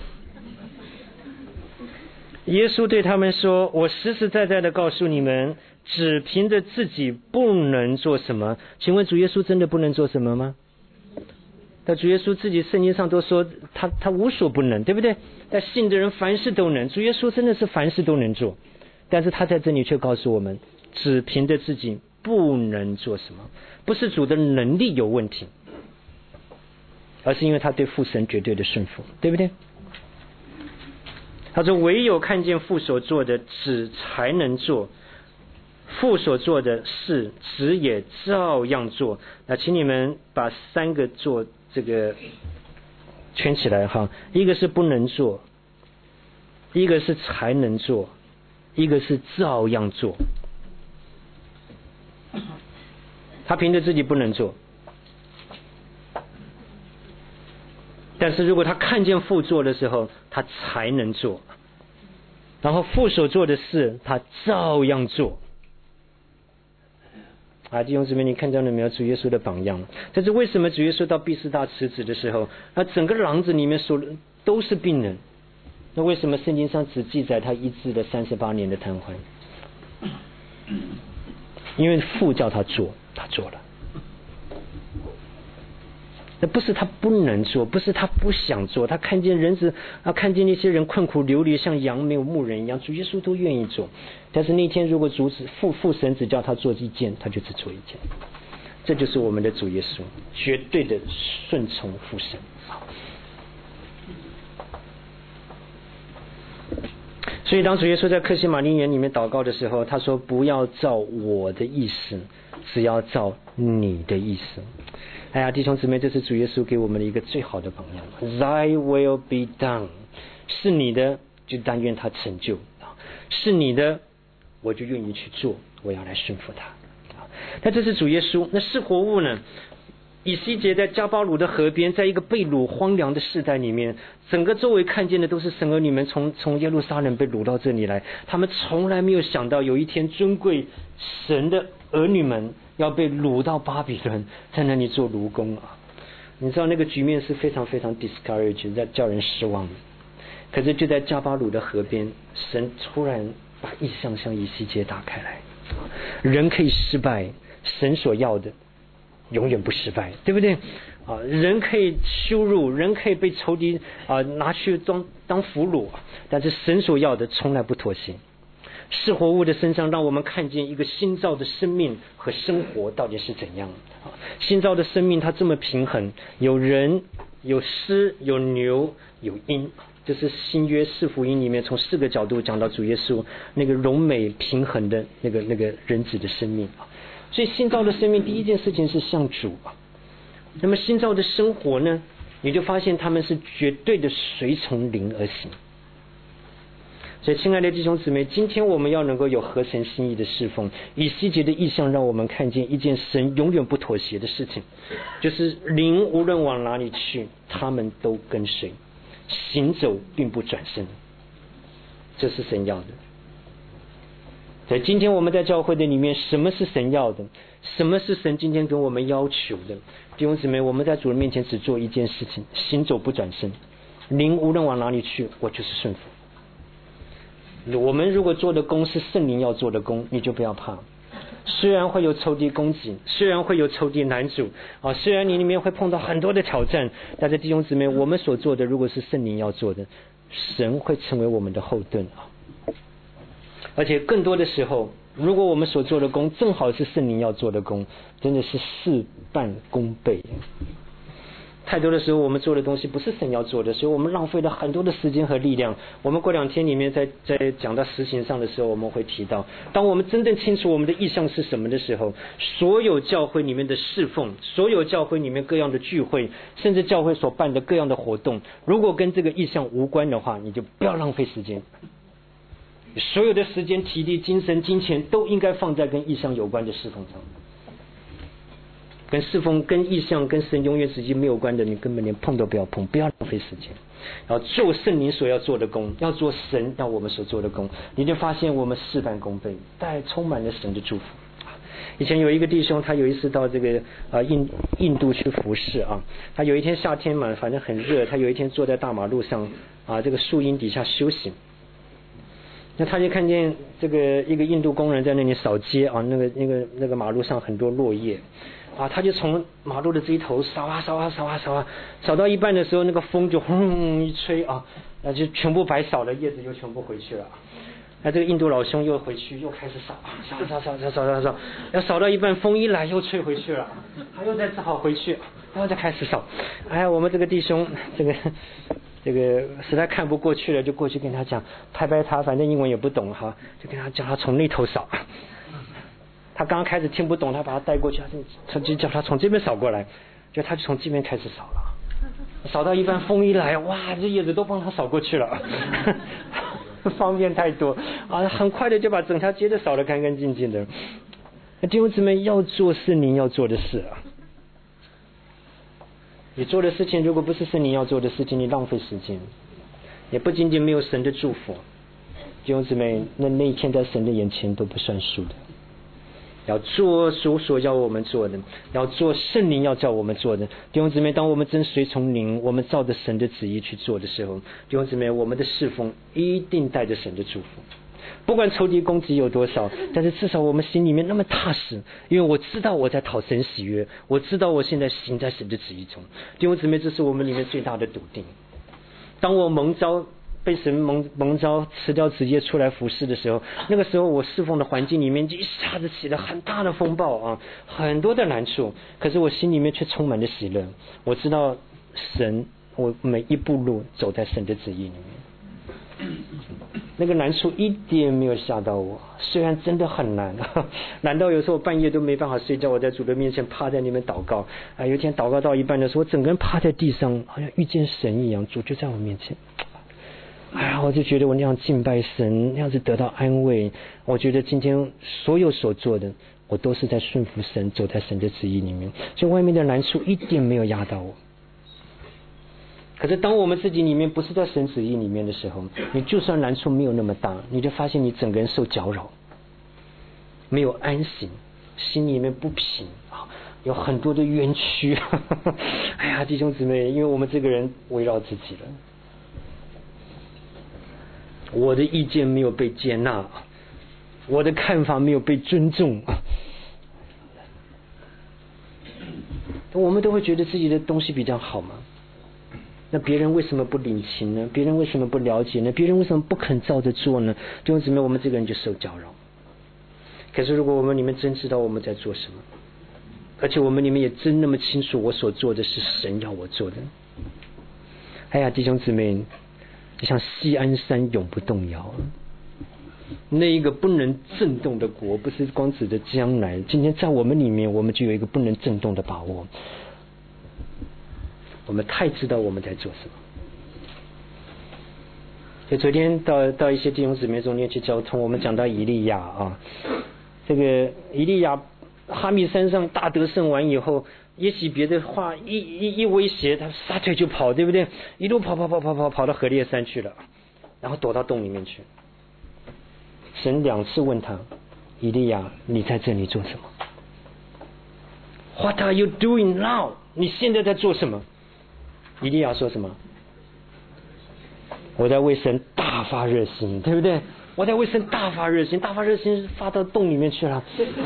耶稣对他们说，我实实在在的告诉你们，只凭着自己不能做什么。请问主耶稣真的不能做什么吗？但主耶稣自己圣经上都说他无所不能，对不对？但信的人凡事都能，主耶稣真的是凡事都能做，但是他在这里却告诉我们，只凭着自己不能做什么。不是主的能力有问题， 而是因为他对父神绝对的顺服，对不对？他说唯有看见父所做的，子才能做，父所做的事，子也照样做。那请你们把3个做这个圈起来哈，一个是不能做，一个是才能做，一个是照样做。他凭着自己不能做，但是如果他看见父做的时候，他才能做，然后父所做的事他照样做。弟兄姊妹，你看到了没有？主耶稣的榜样。这是为什么主耶稣到毕士大辞职的时候，整个廊子里面所都是病人，那为什么圣经上只记载他医治了38年的瘫痪？因为父叫他做，他做了。那不是他不能做，不是他不想做，他看见人子看见那些人困苦流离，像羊没有牧人一样，主耶稣都愿意做。但是那天如果主子父神只叫他做一件，他就只做一件。这就是我们的主耶稣，绝对的顺从父神。所以当主耶稣在客西马尼园里面祷告的时候，他说不要照我的意思，只要照你的意思。哎呀，弟兄姊妹，这是主耶稣给我们的一个最好的榜样。Thy will be done， 是你的就但愿他成就，是你的我就愿意去做，我要来顺服他。那这是主耶稣。那是活物呢？以西结在加巴鲁的河边，在一个被掳荒凉的世代里面，整个周围看见的都是神儿女们从耶路撒冷被掳到这里来，他们从来没有想到有一天尊贵神的儿女们要被掳到巴比伦，在那里做奴工啊！你知道那个局面是非常非常 discouraged， 在叫人失望的。可是就在加巴鲁的河边，神突然把异象向以西结打开来。人可以失败，神所要的永远不失败，对不对？人可以羞辱，人可以被仇敌拿去当俘虏，但是神所要的从来不妥协。是活物的身上，让我们看见一个新造的生命和生活到底是怎样。新造的生命它这么平衡，有人有狮有牛有鹰，这是新约四福音里面从4个角度讲到主耶稣那个荣美平衡的那个人子的生命。所以新造的生命第一件事情是向主。那么新造的生活呢，你就发现他们是绝对的随从灵而行。所以亲爱的弟兄姊妹，今天我们要能够有合神心意的侍奉，以西结的意象让我们看见一件神永远不妥协的事情，就是灵无论往哪里去，他们都跟随，行走并不转身。这是神要的。所以今天我们在教会的里面，什么是神要的？什么是神今天跟我们要求的？弟兄姊妹，我们在主人面前只做一件事情，行走不转身。灵无论往哪里去，我就是顺服。我们如果做的工是圣灵要做的工，你就不要怕。虽然会有仇敌攻击，虽然会有仇敌拦阻虽然你里面会碰到很多的挑战，但是弟兄姊妹，我们所做的如果是圣灵要做的，神会成为我们的后盾而且更多的时候，如果我们所做的工正好是圣灵要做的工，真的是事半功倍。太多的时候我们做的东西不是神要做的，所以我们浪费了很多的时间和力量。我们过2天里面在讲到实行上的时候，我们会提到，当我们真正清楚我们的意向是什么的时候，所有教会里面的侍奉，所有教会里面各样的聚会，甚至教会所办的各样的活动，如果跟这个意向无关的话，你就不要浪费时间。所有的时间、体力、精神、金钱都应该放在跟意向有关的侍奉上。跟侍奉、跟意向、跟神永远之间没有关的，你根本连碰都不要碰，不要浪费时间。要做圣灵所要做的工，要做神要我们所做的工，你就发现我们事半功倍，充满了神的祝福。以前有一个弟兄，他有一次到这个印度去服侍他有一天夏天嘛，反正很热，他有一天坐在大马路上这个树荫底下休息。那他就看见这个一个印度工人在那里扫街那个马路上很多落叶他就从马路的这一头扫到一半的时候，那个风就轰一吹那就全部白扫了，叶子就全部回去了。 这个印度老兄又回去又开始扫，要扫到一半，风一来又吹回去了，他又再只好回去，然后再开始扫。我们这个弟兄这个实在看不过去了，就过去跟他讲，拍他，反正英文也不懂哈，就跟他叫他从那头扫。他刚刚开始听不懂，他把他带过去，他就叫他从这边扫过来，就他就从这边开始扫了，扫到一半风一来，哇，这叶子都帮他扫过去了。方便太多很快的就把整条街都扫得干干净净的。弟兄姊妹，要做是您要做的事你做的事情如果不是您要做的事情，你浪费时间，也不仅仅没有神的祝福。弟兄姊妹，那一天在神的眼前都不算数的。要做主所要我们做的，要做圣灵要叫我们做的。弟兄姊妹，当我们真随从灵，我们照着神的旨意去做的时候，弟兄姊妹，我们的侍奉一定带着神的祝福。不管仇敌攻击有多少，但是至少我们心里面那么踏实，因为我知道我在讨神喜悦，我知道我现在行在神的旨意中。弟兄姊妹，这是我们里面最大的笃定。当我蒙召被神蒙召辞掉职业出来服侍的时候，那个时候我侍奉的环境里面就一下子起了很大的风暴很多的难处，可是我心里面却充满了喜乐。我知道神，我每一步路走在神的旨意里面，那个难处一点没有吓到我，虽然真的很难难到有时候我半夜都没办法睡觉，我在主的面前趴在那边祷告有一天祷告到一半的时候，我整个人趴在地上，好像遇见神一样，主就在我面前。我就觉得我那样敬拜神，那样子得到安慰。我觉得今天所有所做的，我都是在顺服神，走在神的旨意里面，所以外面的难处一点没有压到我。可是当我们自己里面不是在神旨意里面的时候，你就算难处没有那么大，你就发现你整个人受搅扰，没有安心，心里面不平有很多的冤屈弟兄姊妹，因为我们这个人围绕自己了，我的意见没有被接纳，我的看法没有被尊重，我们都会觉得自己的东西比较好嘛。那别人为什么不领情呢？别人为什么不了解呢？别人为什么不肯照着做呢？弟兄姊妹，我们这个人就受搅扰。可是如果我们里面真知道我们在做什么，而且我们里面也真那么清楚我所做的是神要我做的，弟兄姊妹，就像锡安山永不动摇，那一个不能震动的国，不是光指的将来，今天在我们里面，我们就有一个不能震动的把握。我们太知道我们在做什么。就昨天到一些弟兄姊妹中间去交通，我们讲到以利亚这个以利亚哈密山上大得胜完以后，也许别的话一威胁，他撒腿就跑，对不对？一路跑到何烈山去了，然后躲到洞里面去。神2次问他，以利亚，你在这里做什么？ What are you doing now？ 你现在在做什么？以利亚说什么？我在为神大发热心，对不对？我在为神大发热心，大发热心发到洞里面去了。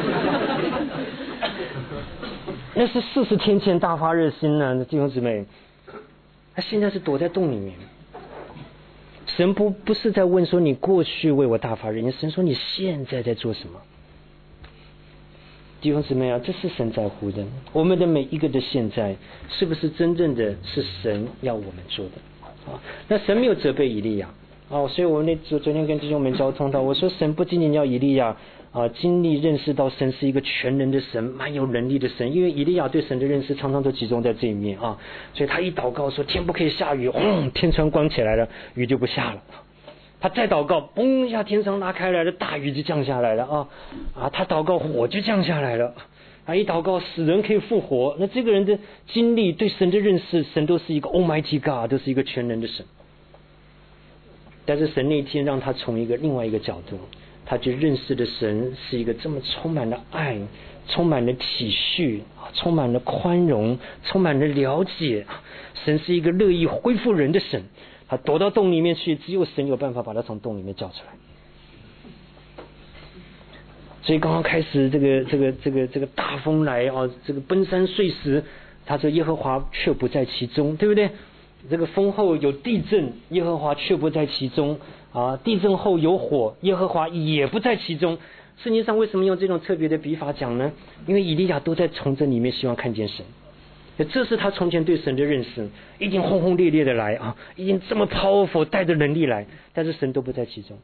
那是40天前大发热心呢，弟兄姊妹。他现在是躲在洞里面。神不是在问说你过去为我大发热心，神说你现在在做什么？弟兄姊妹啊，这是神在乎的。我们的每一个的现在，是不是真正的是神要我们做的？那神没有责备以利亚所以我昨天跟弟兄们交通到，我说神不仅仅要以利亚经历认识到神是一个全能的神，蛮有能力的神，因为以利亚对神的认识常常都集中在这一面所以他一祷告说天不可以下雨，天窗关起来了，雨就不下了。他再祷告，嘣一下天上拉开来了，大雨就降下来了他祷告火就降下来了一祷告死人可以复活。那这个人的经历对神的认识，神都是一个 Almighty God， 都是一个全能的神。但是神那天让他从另外一个角度，他就认识的神是一个这么充满了爱，充满了体恤，充满了宽容，充满了了解。神是一个乐意恢复人的神。他躲到洞里面去，只有神有办法把他从洞里面叫出来。所以刚刚开始这个大风来这个奔山碎石，他说耶和华却不在其中，对不对？这个风后有地震，耶和华却不在其中地震后有火，耶和华也不在其中。圣经上为什么用这种特别的笔法讲呢？因为以利亚都在从这里面希望看见神，这是他从前对神的认识，一定轰轰烈烈的来一定这么 powerful 带着能力来，但是神都不在其中。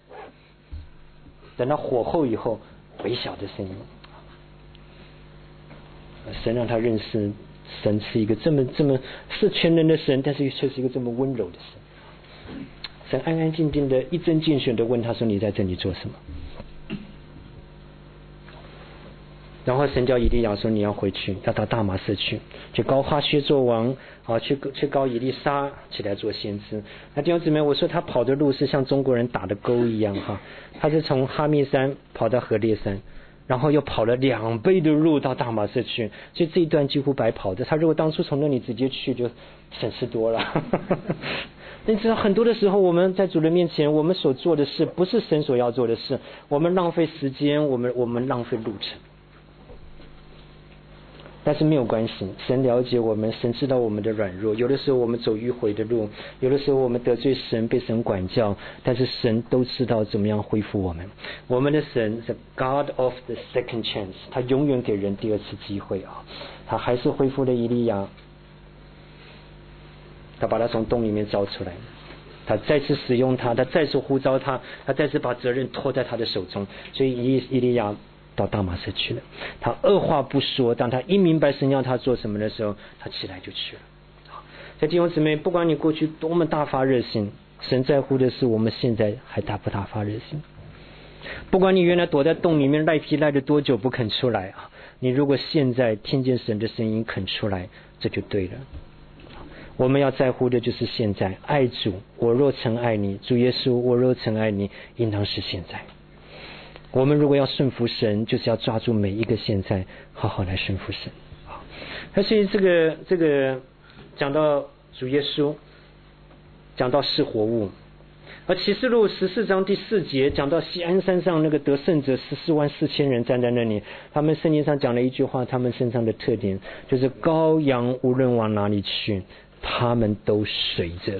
等到火候以后，微小的声音，神让他认识神是一个这么是全能的神，但是却是一个这么温柔的神。神安安静静的一针见血的问他说：“你在这里做什么？”然后神叫以利亚说：“你要回去，要到大马色去膏哈薛做王去膏以利沙起来做先知。”那弟兄姊妹，我说他跑的路是像中国人打的沟一样他是从哈密山跑到何烈山，然后又跑了2倍的路到大马色去，所以这一段几乎白跑的。他如果当初从那里直接去，就省事多了。你知道很多的时候我们在主的面前，我们所做的事不是神所要做的事，我们浪费时间，我们浪费路程。但是没有关系，神了解我们，神知道我们的软弱，有的时候我们走迂回的路，有的时候我们得罪神，被神管教，但是神都知道怎么样恢复我们。我们的神是 God of the second chance， 他永远给人第2次机会他还是恢复了以利亚，他把他从洞里面招出来，他再次使用他再次呼召他再次把责任托在他的手中，所以以利亚到大马色去了。他二话不说，当他一明白神要他做什么的时候，他起来就去了。所以弟兄姊妹，不管你过去多么大发热心，神在乎的是我们现在还大不大发热心。不管你原来躲在洞里面赖皮赖了多久不肯出来你如果现在听见神的声音肯出来，这就对了。我们要在乎的就是现在，爱主，我若曾爱你，主耶稣，我若曾爱你，应当是现在。我们如果要顺服神，就是要抓住每一个现在，好好来顺服神。所以这个讲到主耶稣，讲到是活物，而启示录14章第4节讲到锡安山上那个得胜者144000人站在那里，他们圣经上讲了一句话，他们身上的特点就是羔羊无论往哪里去，他们都随着。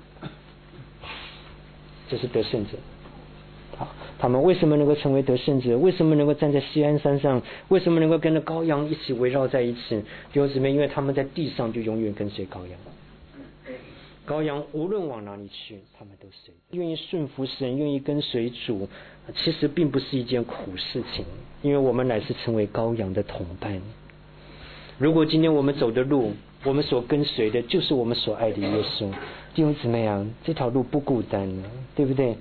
这是得胜者。他们为什么能够成为得胜者？为什么能够站在锡安山上？为什么能够跟着羔羊一起围绕在一起？弟兄姊妹，因为他们在地上就永远跟随羔羊。羔羊无论往哪里去，他们都随。愿意顺服神，愿意跟随主，其实并不是一件苦事情，因为我们乃是成为羔羊的同伴。如果今天我们走的路，我们所跟随的就是我们所爱的耶稣，弟兄姊妹这条路不孤单对不对？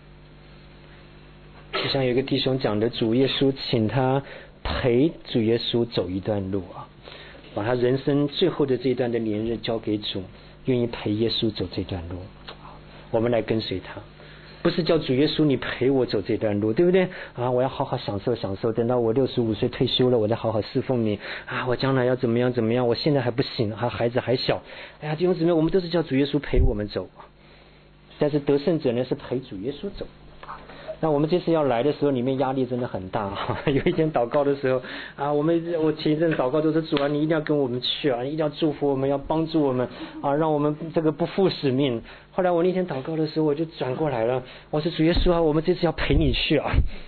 就像有一个弟兄讲的，主耶稣请他陪主耶稣走一段路把他人生最后的这一段的年日交给主，愿意陪耶稣走这段路，我们来跟随他，不是叫主耶稣你陪我走这段路，对不对我要好好享受，等到我65岁退休了，我再好好侍奉你我将来要怎么样，我现在还不行孩子还小。弟兄姊妹，我们都是叫主耶稣陪我们走，但是得胜者呢是陪主耶稣走。那我们这次要来的时候，里面压力真的很大有一天祷告的时候我前一阵祷告都是主你一定要跟我们去一定要祝福我们，要帮助我们让我们这个不负使命。后来我那天祷告的时候，我就转过来了，我说主耶稣我们这次要陪你去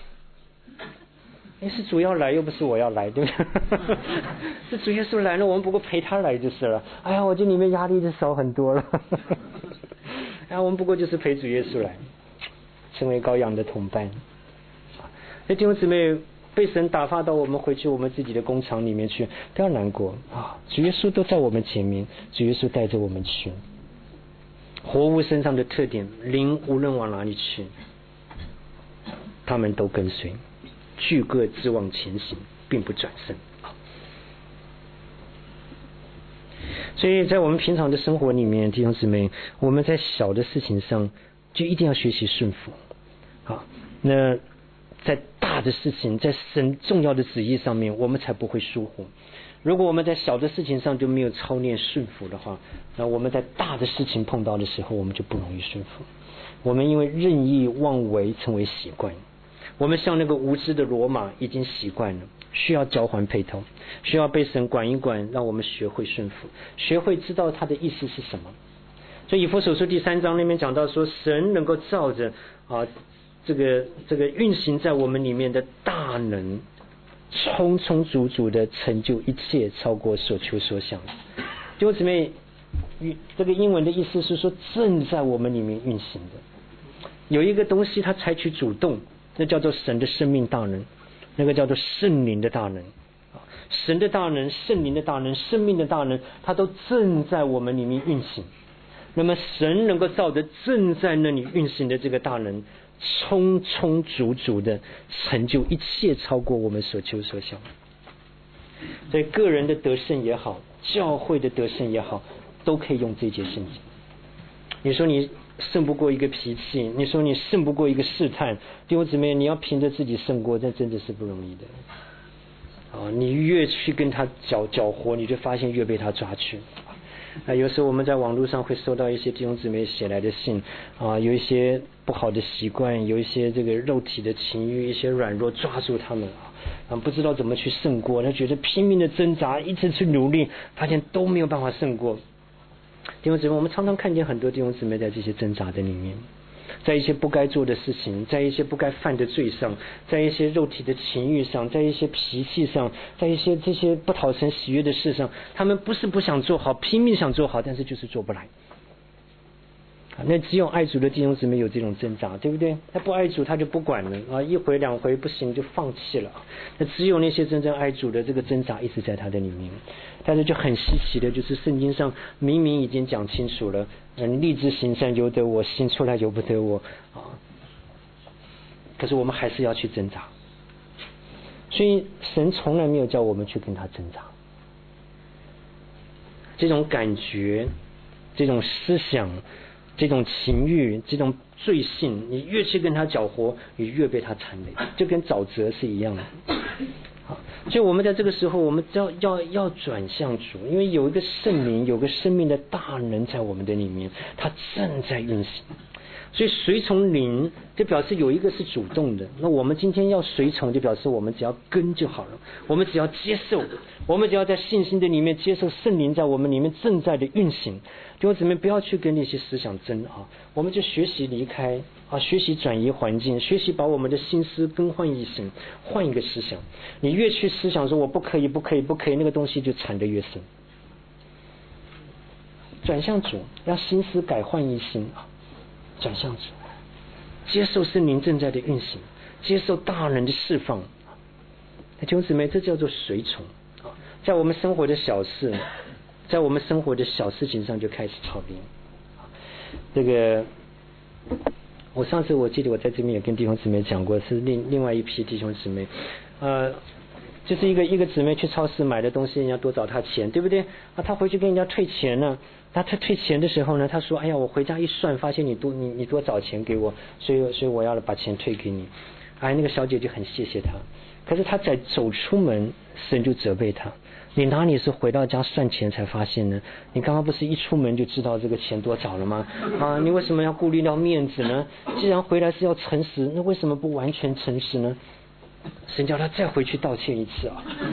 是主要来又不是我要来，对不对？是主耶稣来了，我们不过陪他来就是了。我这里面压力就少很多了我们不过就是陪主耶稣来，成为羔羊的同伴。弟兄姊妹，被神打发到我们回去我们自己的工厂里面去，不要难过主耶稣都在我们前面，主耶稣带着我们去。活物身上的特点，灵无论往哪里去，他们都跟随，俱各直往前行，并不转身。所以在我们平常的生活里面，弟兄姊妹，我们在小的事情上就一定要学习顺服那在大的事情，在神重要的旨意上面，我们才不会疏忽。如果我们在小的事情上就没有操练顺服的话，那我们在大的事情碰到的时候，我们就不容易顺服。我们因为任意妄为成为习惯，我们像那个无知的骡马已经习惯了，需要交还配头，需要被神管一管，让我们学会顺服，学会知道他的意思是什么。 所以以弗所书第3章那边讲到说，神能够照着这个运行在我们里面的大能，充充足足的成就一切，超过所求所想。弟兄姊妹，这个英文的意思是说正在我们里面运行的，有一个东西它采取主动，那叫做神的生命大能，那个叫做圣灵的大能。神的大能、圣灵的大能、生命的大能，它都正在我们里面运行。那么神能够照着正在那里运行的这个大能，充充足足的成就一切，超过我们所求所想。所以个人的得胜也好，教会的得胜也好，都可以用这节圣经。你说你胜不过一个脾气，你说你胜不过一个试探，弟兄姊妹，你要凭着自己胜过，这真的是不容易的。你越去跟他搅和，你就发现越被他抓去。有时候我们在网络上会收到一些弟兄姊妹写来的信有一些不好的习惯，有一些这个肉体的情欲，一些软弱抓住他们不知道怎么去胜过，他觉得拼命的挣扎，一直去努力，发现都没有办法胜过。弟兄姊妹，我们常常看见很多弟兄姊妹在这些挣扎的里面，在一些不该做的事情，在一些不该犯的罪上，在一些肉体的情欲上，在一些脾气上，在一些这些不讨神喜悦的事上，他们不是不想做好，拼命想做好，但是就是做不来。那只有爱主的弟兄姊妹有这种挣扎，对不对？他不爱主他就不管了一回两回不行就放弃了。那只有那些真正爱主的，这个挣扎一直在他的里面。但是就很稀奇的就是圣经上明明已经讲清楚了，立志行善由得我，行出来由不得我可是我们还是要去挣扎。所以神从来没有叫我们去跟他挣扎。这种感觉，这种思想，这种情欲，这种罪性，你越去跟他搅和，你越被他缠累，就跟沼泽是一样的。所以我们在这个时候，我们要转向主，因为有一个圣灵，有个生命的大能在我们的里面，它正在运行。所以随从灵就表示有一个是主动的，那我们今天要随从，就表示我们只要跟就好了，我们只要接受，我们只要在信心的里面接受圣灵在我们里面正在的运行。弟兄姊妹，不要去跟那些思想争我们就学习离开学习转移环境，学习把我们的心思更换一新，换一个思想。你越去思想说我不可以不可以不可以，那个东西就缠得越深。转向主，让心思改换一新转向主，接受圣灵正在的运行，接受大能的释放。弟兄姊妹，这叫做随从在我们生活的小事，在我们生活的小事情上就开始操练。这个我上次我记得我在这边也跟弟兄姊妹讲过，是另外一批弟兄姊妹就是一个姊妹去超市买的东西，人家多找她钱，对不对她回去跟人家退钱了。他退钱的时候呢，他说哎呀，我回家一算发现你多找钱给我，所以我要把钱退给你。那个小姐就很谢谢他。可是他在走出门，神就责备他，你哪里是回到家算钱才发现呢？你刚刚不是一出门就知道这个钱多找了吗？你为什么要顾虑到面子呢？既然回来是要诚实，那为什么不完全诚实呢？神叫他再回去道歉一次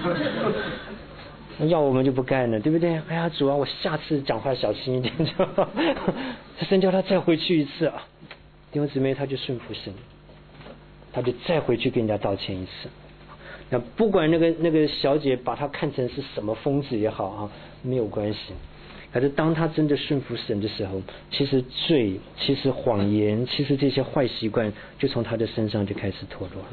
要我们就不干了，对不对？哎呀，主我下次讲话小心一点就好。神叫他再回去一次弟兄姊妹，他就顺服神，他就再回去跟人家道歉一次。那不管那个小姐把他看成是什么疯子也好没有关系。可是当他真的顺服神的时候，其实罪，其实谎言，其实这些坏习惯就从他的身上就开始脱落了。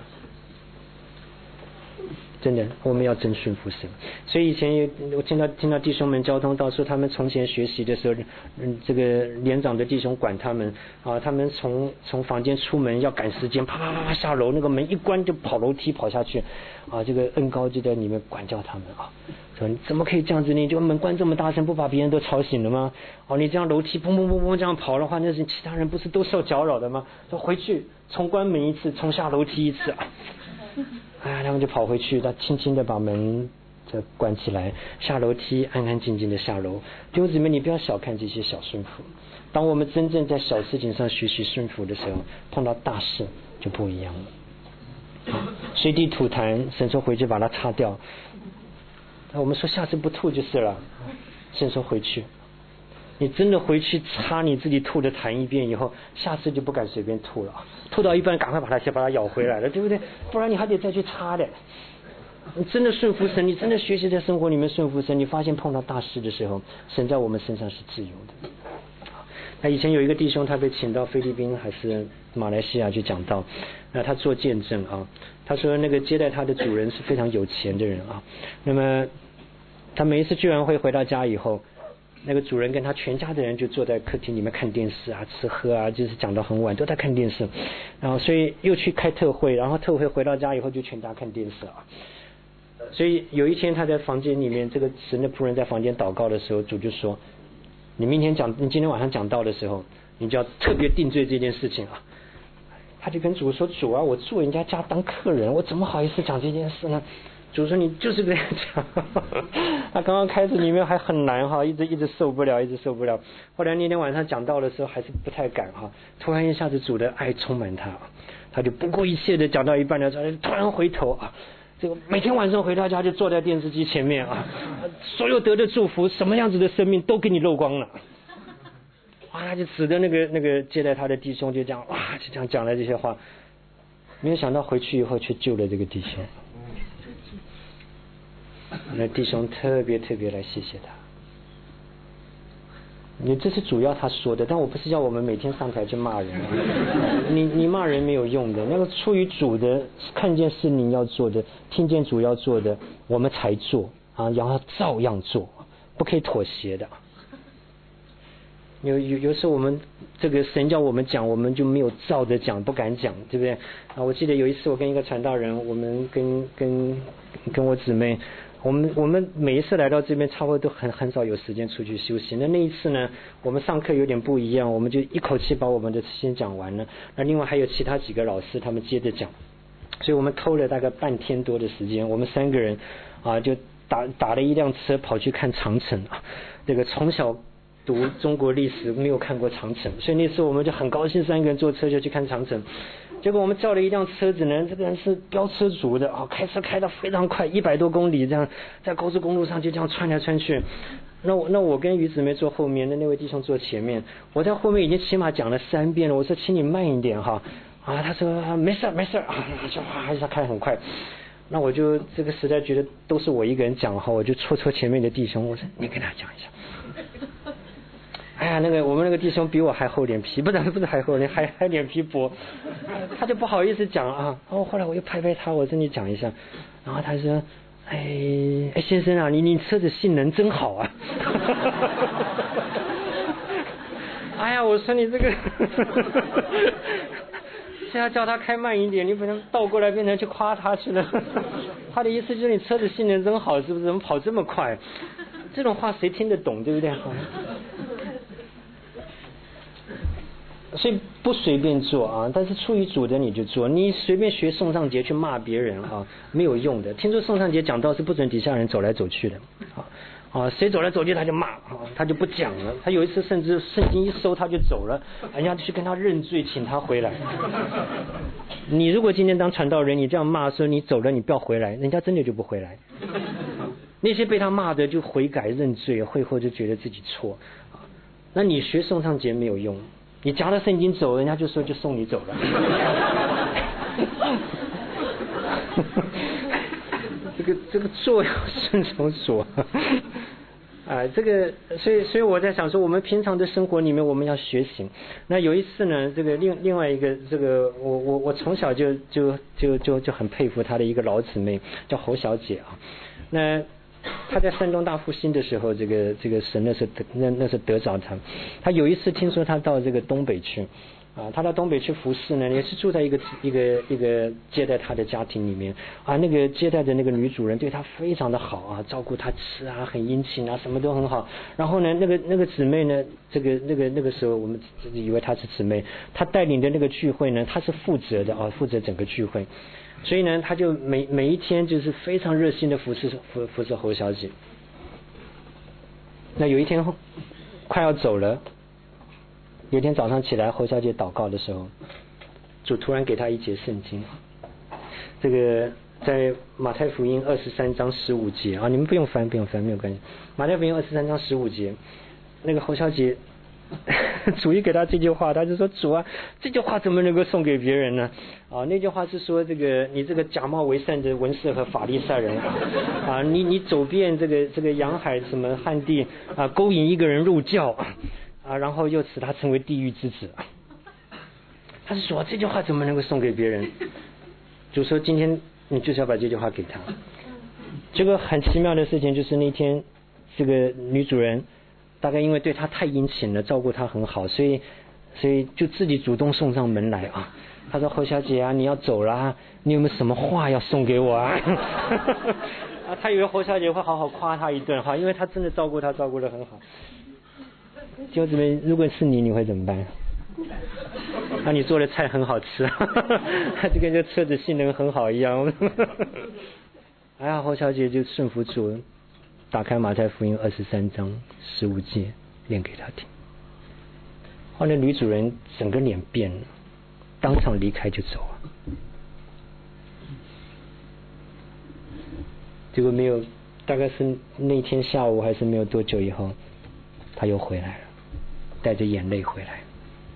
真的，我们要真顺服神。所以以前我听到弟兄们交通到说，他们从前学习的时候，这个年长的弟兄管他们他们从房间出门要赶时间，啪啪啪啪下楼，那个门一关就跑楼梯跑下去这个恩高就在里面管教他们说你怎么可以这样子呢？就门关这么大声，不把别人都吵醒了吗？你这样楼梯砰砰砰砰这样跑的话，那是其他人不是都受搅扰的吗？说回去重关门一次，重下楼梯一次他们就跑回去，他轻轻的把门关起来，下楼梯安安静静的下楼。弟兄姊妹，你不要小看这些小顺服，当我们真正在小事情上学习顺服的时候，碰到大事就不一样了。随地吐痰，神说回去把它擦掉，我们说下次不吐就是了，神说回去。 你真的回去擦你自己吐的痰一遍以后，下次就不敢随便吐了，吐到一半赶快把它咬回来了，对不对？不然你还得再去擦的。你真的顺服神，你真的学习在生活里面顺服神，你发现碰到大事的时候，神在我们身上是自由的。那以前有一个弟兄，他被请到菲律宾还是马来西亚去讲道，那他做见证啊，他说那个接待他的主人是非常有钱的人啊，那么他每一次聚完会回到家以后，那个主人跟他全家的人就坐在客厅里面看电视啊，吃喝啊，就是讲到很晚都在看电视，然后所以又去开特会，然后特会回到家以后就全家看电视啊。所以有一天他在房间里面，这个神的仆人在房间祷告的时候，主就说，你今天晚上讲道的时候，你就要特别定罪这件事情啊。他就跟主说，主啊，我住人家家当客人，我怎么好意思讲这件事呢？主说你就是这样讲。他刚刚开始里面还很难哈，一直受不了，后来那天晚上讲道的时候还是不太敢哈，突然一下子主的爱充满他，他就不顾一切的讲到一半的时候，突然回头啊，这个每天晚上回到家就坐在电视机前面啊，所有得的祝福，什么样子的生命都给你漏光了。哇，他就指着那个接待他的弟兄就这样哇，就这样讲了这些话，没有想到回去以后却救了这个弟兄。那弟兄特别来谢谢他。你这是主要他说的，但我不是要我们每天上台去骂人，你骂人没有用的，那个出于主的，看见是你要做的，听见主要做的，我们才做啊，然后照样做，不可以妥协的。有时候我们这个神叫我们讲，我们就没有照着讲，不敢讲，对不对啊？我记得有一次我跟一个传道人，我们跟我姊妹，我们每一次来到这边差不多都很少有时间出去休息。那一次呢，我们上课有点不一样，我们就一口气把我们的先讲完了。那另外还有其他几个老师他们接着讲，所以我们偷了大概半天多的时间，我们3个人啊就打了一辆车跑去看长城啊，这个从小读中国历史没有看过长城，所以那次我们就很高兴，3个人坐车就去看长城。结果我们叫了一辆车子呢，这个人是飙车族的啊，开车开得非常快，100多公里这样，在高速公路上就这样穿来穿去。那我跟于姊妹坐后面，那位弟兄坐前面，我在后面已经起码讲了3遍了，我说请你慢一点哈，啊，他说没事啊，就哇一下开很快。那我就这个实在觉得都是我一个人讲哈，我就戳前面的弟兄，我说你跟他讲一下。哎呀，我们那个弟兄比我还厚脸皮，不是还厚脸，还脸皮薄，他就不好意思讲啊。后来我又拍他，我说你讲一下，然后他说，哎先生啊，你车子性能真好啊。哎呀，我说你这个，现在叫他开慢一点，你不能倒过来变成去夸他去了。他的意思就是你车子性能真好，是不是？怎么跑这么快？这种话谁听得懂，对不对？所以不随便做啊，但是出于主的你就做，你随便学宋尚节去骂别人啊，没有用的。听说宋尚节讲道是不准底下人走来走去的啊，谁走来走去他就骂啊，他就不讲了。他有一次甚至圣经一收他就走了，人家去跟他认罪，请他回来。你如果今天当传道人，你这样骂说你走了你不要回来，人家真的就不回来。那些被他骂的就悔改认罪，会后就觉得自己错啊。那你学宋尚节没有用。你夹着圣经走，人家就说就送你走了。这个做要顺从所啊，这个所以我在想说，我们平常的生活里面我们要学习。那有一次呢，这个另外一个这个我从小就很佩服他的一个老姊妹叫侯小姐啊。那他在山东大复兴的时候，这个神那是得着他。他有一次听说他到这个东北去啊，他到东北去服侍呢，也是住在一个接待他的家庭里面啊。那个接待的那个女主人对他非常的好啊，照顾他吃啊，很殷勤啊，什么都很好。然后呢，那个姊妹呢，那个时候我们以为她是姊妹，她带领的那个聚会呢，她是负责的啊，负责整个聚会。所以呢，他就每一天就是非常热心的服侍侯小姐。那有一天快要走了，有一天早上起来，侯小姐祷告的时候，主突然给她一节圣经，这个在马太福音23章15节啊，你们不用翻没有关系。马太福音23章15节， 那个侯小姐主一给他这句话，他就说主啊，这句话怎么能够送给别人呢？啊，那句话是说这个你这个假冒为善的文士和法利赛人啊，你走遍这个洋海什么旱地啊，勾引一个人入教啊，然后又使他成为地狱之子。他是说这句话怎么能够送给别人？就说今天你就是要把这句话给他。这个很奇妙的事情就是那天这个女主人大概因为对他太殷勤了，照顾他很好，所以就自己主动送上门来啊。他说侯小姐啊，你要走啦，你有没有什么话要送给我啊？啊，他以为侯小姐会好好夸他一顿哈，因为他真的照顾他照顾得很好。弟兄姊妹，如果是你会怎么办？那你做的菜很好吃，就跟这车子性能很好一样。哎呀，侯小姐就顺服主，打开马太福音23章15节念给他听。后来女主人整个脸变了，当场离开就走了。结果没有，大概是那天下午还是没有多久以后，他又回来了，带着眼泪回来。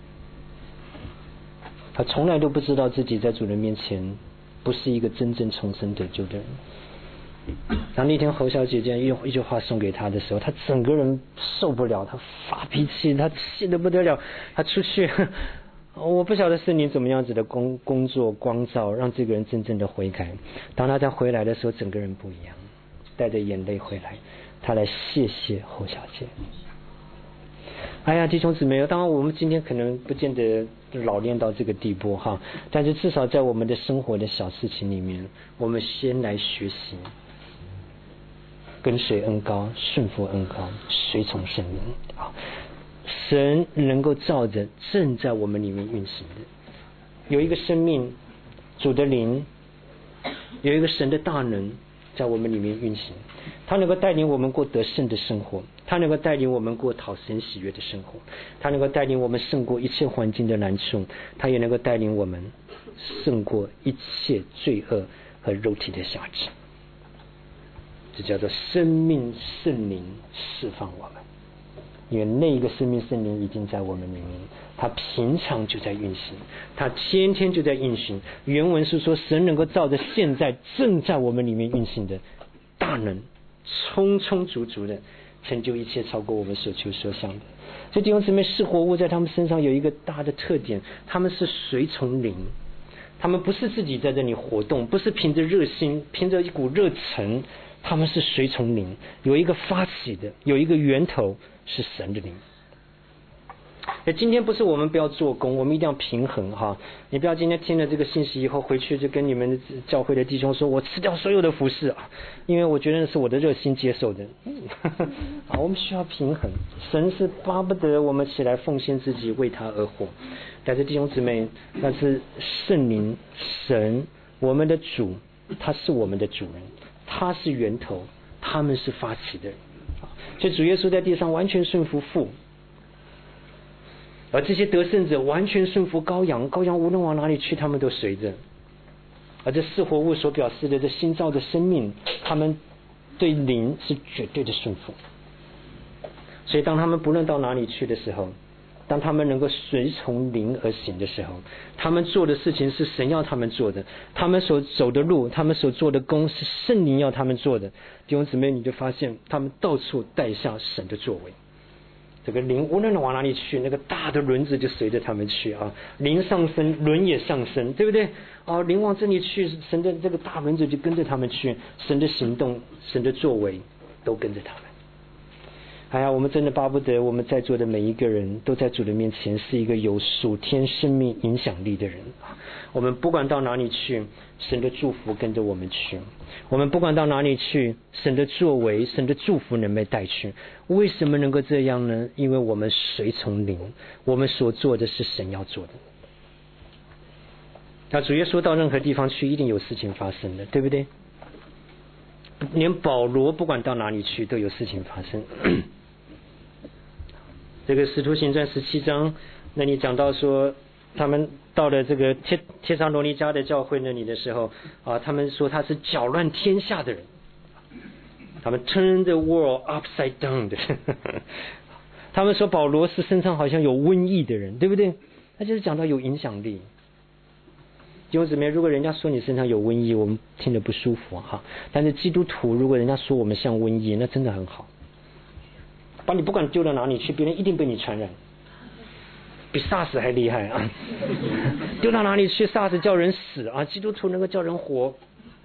他从来都不知道自己在主人面前不是一个真正重生得救的人。然后那天侯小姐这样一句话送给他的时候，他整个人受不了，他发脾气，他气得不得了，他出去，我不晓得是你怎么样子的工作光照，让这个人真正的悔改。当他再回来的时候，整个人不一样，带着眼泪回来，他来谢谢侯小姐。哎呀，弟兄姊妹，当然我们今天可能不见得老练到这个地步哈，但是至少在我们的生活的小事情里面，我们先来学习跟随恩膏，顺服恩膏，随从圣灵啊。神能够照着正在我们里面运行的，有一个生命，主的灵，有一个神的大能在我们里面运行，他能够带领我们过得胜的生活，他能够带领我们过讨神喜悦的生活，他能够带领我们胜过一切环境的难处，他也能够带领我们胜过一切罪恶和肉体的辖制。这叫做生命圣灵释放我们，因为那个生命圣灵已经在我们里面，他平常就在运行，他天天就在运行。原文是说神能够照着现在正在我们里面运行的大能，充充足足的成就一切超过我们所求所想的。这弟兄姊妹，是活物在他们身上有一个大的特点，他们是随从灵，他们不是自己在这里活动，不是凭着热心，凭着一股热忱，他们是随从灵，有一个发起的，有一个源头是神的灵。今天不是我们不要做工，我们一定要平衡哈。你不要今天听了这个信息以后回去就跟你们教会的弟兄说，我辞掉所有的服事啊，因为我觉得那是我的热心接受的。啊，我们需要平衡。神是巴不得我们起来奉献自己为他而活，但是弟兄姊妹，但是圣灵神我们的主，他是我们的主人，他是源头，他们是发起的人。所以主耶稣在地上完全顺服父，而这些得胜者完全顺服羔羊，羔羊无论往哪里去他们都随着。而这四活物所表示的这新造的生命，他们对灵是绝对的顺服。所以当他们不论到哪里去的时候，当他们能够随从灵而行的时候，他们做的事情是神要他们做的，他们所走的路，他们所做的工是圣灵要他们做的。弟兄姊妹，你就发现他们到处带下神的作为。这个灵无论往哪里去，那个大的轮子就随着他们去啊。灵上升，轮也上升，对不对？啊，灵往这里去，神的这个大轮子就跟着他们去，神的行动，神的作为都跟着他们。哎呀，我们真的巴不得我们在座的每一个人都在主的面前是一个有属天生命影响力的人。我们不管到哪里去，神的祝福跟着我们去。我们不管到哪里去，神的作为，神的祝福能被带去。为什么能够这样呢？因为我们随从灵，我们所做的是神要做的。那主耶稣到任何地方去，一定有事情发生的，对不对？连保罗不管到哪里去，都有事情发生。这个使徒行传17章那里讲到说，他们到了这个帖撒罗尼迦的教会那里的时候啊，他们说他是搅乱天下的人，他们 turn the world upside down 的他们说保罗是身上好像有瘟疫的人，对不对？他就是讲到有影响力。弟兄姊妹，如果人家说你身上有瘟疫，我们听得不舒服哈。但是基督徒，如果人家说我们像瘟疫，那真的很好。把你不管丢到哪里去，别人一定被你传染，比 SARS 还厉害啊！丢到哪里去 ，SARS 叫人死啊，基督徒能够叫人活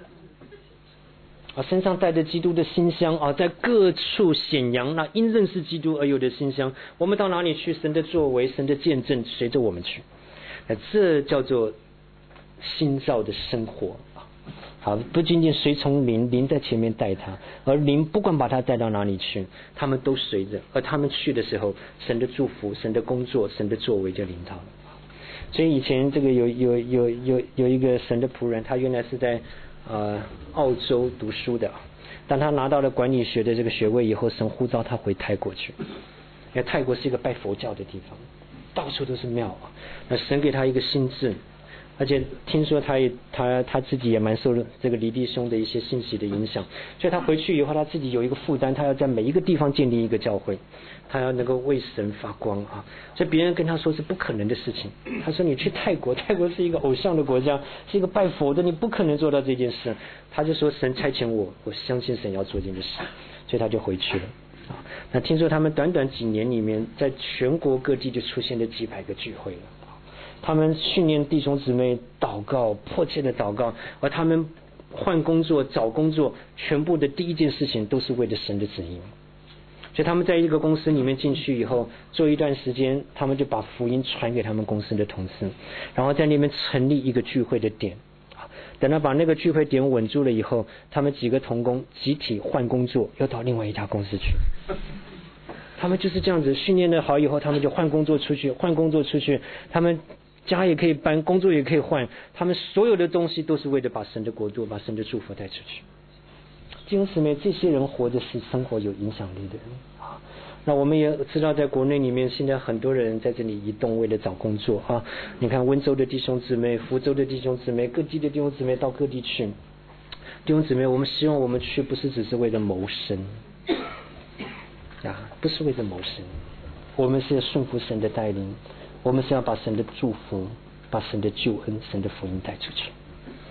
啊，身上带着基督的馨香啊，在各处显扬那因认识基督而有的馨香。我们到哪里去，神的作为、神的见证随着我们去，这叫做新造的生活。好，不仅仅随从灵，灵在前面带他，而灵不管把他带到哪里去，他们都随着。而他们去的时候，神的祝福、神的工作、神的作为就临到了。所以以前这个有一个神的仆人，他原来是在澳洲读书的，当他拿到了管理学的这个学位以后，神呼召他回泰国去，因为泰国是一个拜佛教的地方，到处都是庙啊。那神给他一个心智。而且听说他自己也蛮受这个黎弟兄的一些信息的影响，所以他回去以后，他自己有一个负担，他要在每一个地方建立一个教会，他要能够为神发光啊！所以别人跟他说是不可能的事情，他说你去泰国，泰国是一个偶像的国家，是一个拜佛的，你不可能做到这件事。他就说神差遣我相信神要做这件事，所以他就回去了啊。那听说他们短短几年里面，在全国各地就出现了几百个聚会了。他们训练弟兄姊妹祷告，迫切的祷告，而他们换工作、找工作，全部的第一件事情都是为了神的旨意。所以他们在一个公司里面进去以后，做一段时间，他们就把福音传给他们公司的同事，然后在那边成立一个聚会的点。等到把那个聚会点稳住了以后，他们几个同工集体换工作，又到另外一家公司去。他们就是这样子训练的好以后，他们就换工作出去，他们家也可以搬，工作也可以换，他们所有的东西都是为了把神的国度、把神的祝福带出去。弟兄姊妹，这些人活的是生活有影响力的人啊。那我们也知道，在国内里面，现在很多人在这里移动，为了找工作啊。你看温州的弟兄姊妹、福州的弟兄姊妹、各地的弟兄姊妹到各地去。弟兄姊妹，我们希望我们去，不是只是为了谋生啊，不是为了谋生，我们是要顺服神的带领。我们是要把神的祝福、把神的救恩、神的福音带出去。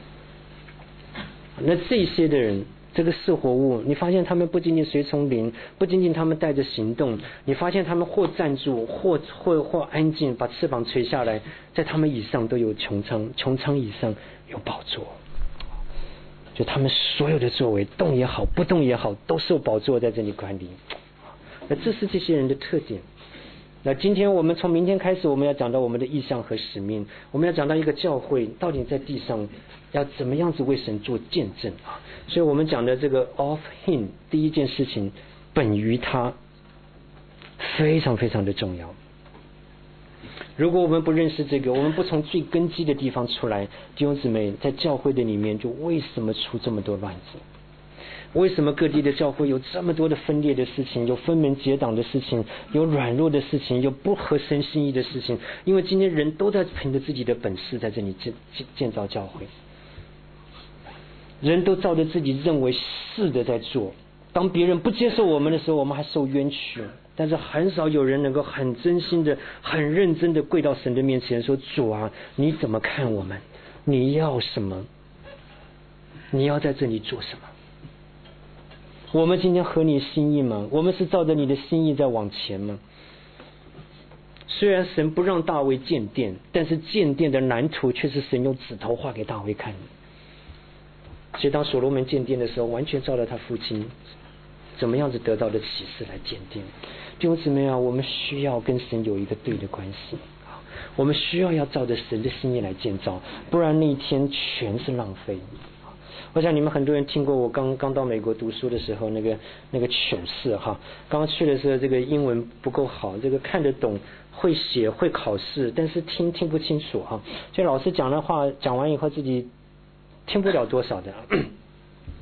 那这些的人，这个四活物，你发现他们不仅仅随从灵，不仅仅他们带着行动，你发现他们或站住，或安静，把翅膀垂下来，在他们以上都有穹苍，穹苍以上有宝座。就他们所有的作为，动也好，不动也好，都受宝座在这里管理。那这是这些人的特点。那今天我们从明天开始，我们要讲到我们的意向和使命，我们要讲到一个教会到底在地上要怎么样子为神做见证啊。所以我们讲的这个 of him 第一件事情，本于他，非常非常的重要。如果我们不认识这个，我们不从最根基的地方出来，弟兄姊妹，在教会的里面就为什么出这么多乱子？为什么各地的教会有这么多的分裂的事情，有分门结党的事情，有软弱的事情，有不合神心意的事情？因为今天人都在凭着自己的本事在这里建造教会，人都照着自己认为是的在做。当别人不接受我们的时候，我们还受冤屈，但是很少有人能够很真心的、很认真的跪到神的面前说：主啊，你怎么看我们？你要什么？你要在这里做什么？我们今天合你心意吗？我们是照着你的心意在往前吗？虽然神不让大卫建殿，但是建殿的蓝图却是神用指头画给大卫看的。所以当所罗门建殿的时候，完全照着他父亲怎么样子得到的启示来建殿。弟兄姊妹啊，我们需要跟神有一个对的关系，我们需要照着神的心意来建造，不然那一天全是浪费。我想你们很多人听过我刚到美国读书的时候那个糗事哈。刚去的时候，这个英文不够好，这个看得懂，会写，会考试，但是听不清楚哈。所以老师讲的话讲完以后，自己听不了多少的。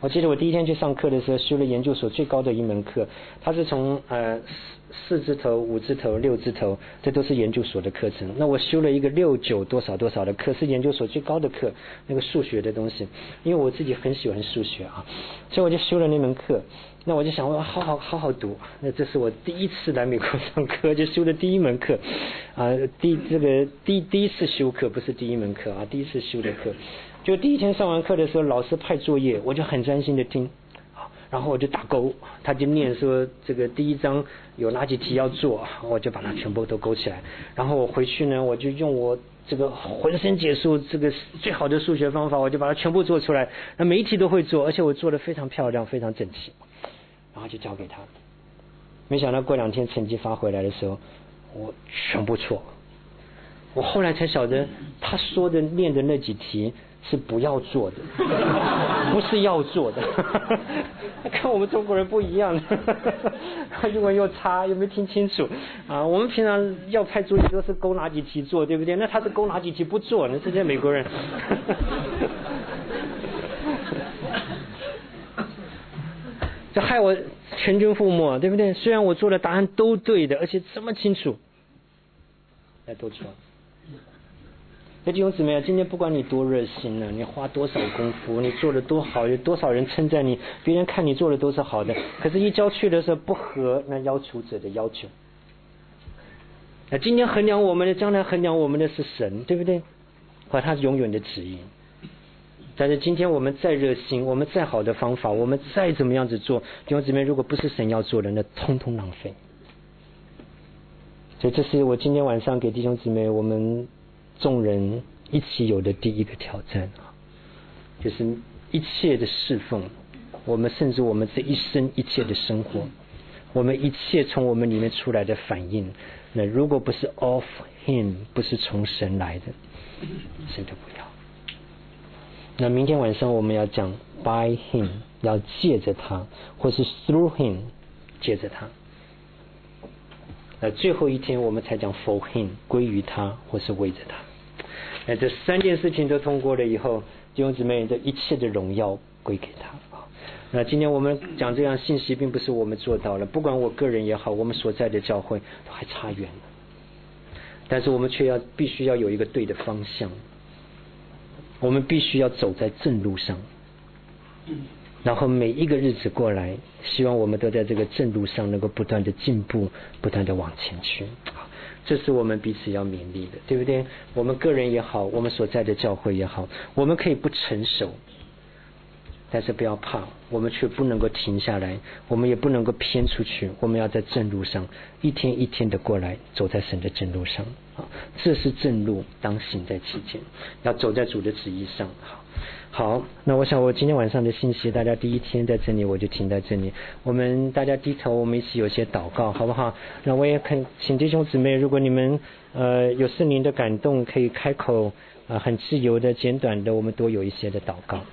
我记得我第一天去上课的时候，修了研究所最高的一门课，它是从4字头、5字头、6字头，这都是研究所的课程。那我修了一个6、9多少多少的课，是研究所最高的课，那个数学的东西。因为我自己很喜欢数学啊，所以我就修了那门课。那我就想，我要好好读。那这是我第一次来美国上课，就修的第一门课啊，第一次修课，不是第一门课啊，第一次修的课。就第一天上完课的时候，老师派作业，我就很专心的听。然后我就打勾，他就念说这个第一章有哪几题要做，我就把它全部都勾起来。然后我回去呢，我就用我这个浑身解数这个最好的数学方法，我就把它全部做出来。那每一题都会做，而且我做得非常漂亮，非常整齐。然后就交给他。没想到过2天成绩发回来的时候，我全部错。我后来才晓得，他说的念的那几题是不要做的，不是要做的。跟我们中国人不一样，英文又差，又没听清楚啊！我们平常要派作业都是勾哪几题做，对不对？那他是勾哪几题不做呢？这些美国人。这害我全军覆没，对不对？虽然我做的答案都对的，而且这么清楚，那都错。弟兄姊妹啊，今天不管你多热心呢，你花多少功夫，你做的多好，有多少人称赞你，别人看你做的都是好的，可是一交去的时候不合那要求者的要求。那今天衡量我们的，将来衡量我们的是神，对不对？和他永远的旨意。但是今天我们再热心，我们再好的方法，我们再怎么样子做，弟兄姊妹，如果不是神要做的，那通通浪费。所以这是我今天晚上给弟兄姊妹我们众人一起有的第一个挑战啊，就是一切的侍奉，我们甚至我们这一生一切的生活，我们一切从我们里面出来的反应，那如果不是 of him， 不是从神来的，神都不要。那明天晚上我们要讲 by him， 要借着他，或是 through him， 借着他。最后一天我们才讲 for him， 归于他，或是为着他。这3件事情都通过了以后，弟兄姊妹的一切的荣耀归给他。那今天我们讲这样信息，并不是我们做到了，不管我个人也好，我们所在的教会都还差远了。但是我们却必须要有一个对的方向，我们必须要走在正路上，然后每一个日子过来，希望我们都在这个正路上能够不断的进步，不断的往前去。这是我们彼此要勉励的，对不对？我们个人也好，我们所在的教会也好，我们可以不成熟，但是不要怕，我们却不能够停下来，我们也不能够偏出去，我们要在正路上一天一天的过来，走在神的正路上。这是正路，当行在其间，要走在主的旨意上。好，那我想我今天晚上的信息，大家第一天在这里我就停在这里，我们大家低头，我们一起有些祷告，好不好？那我也请弟兄姊妹，如果你们有圣灵的感动，可以开口很自由的简短的，我们多有一些的祷告。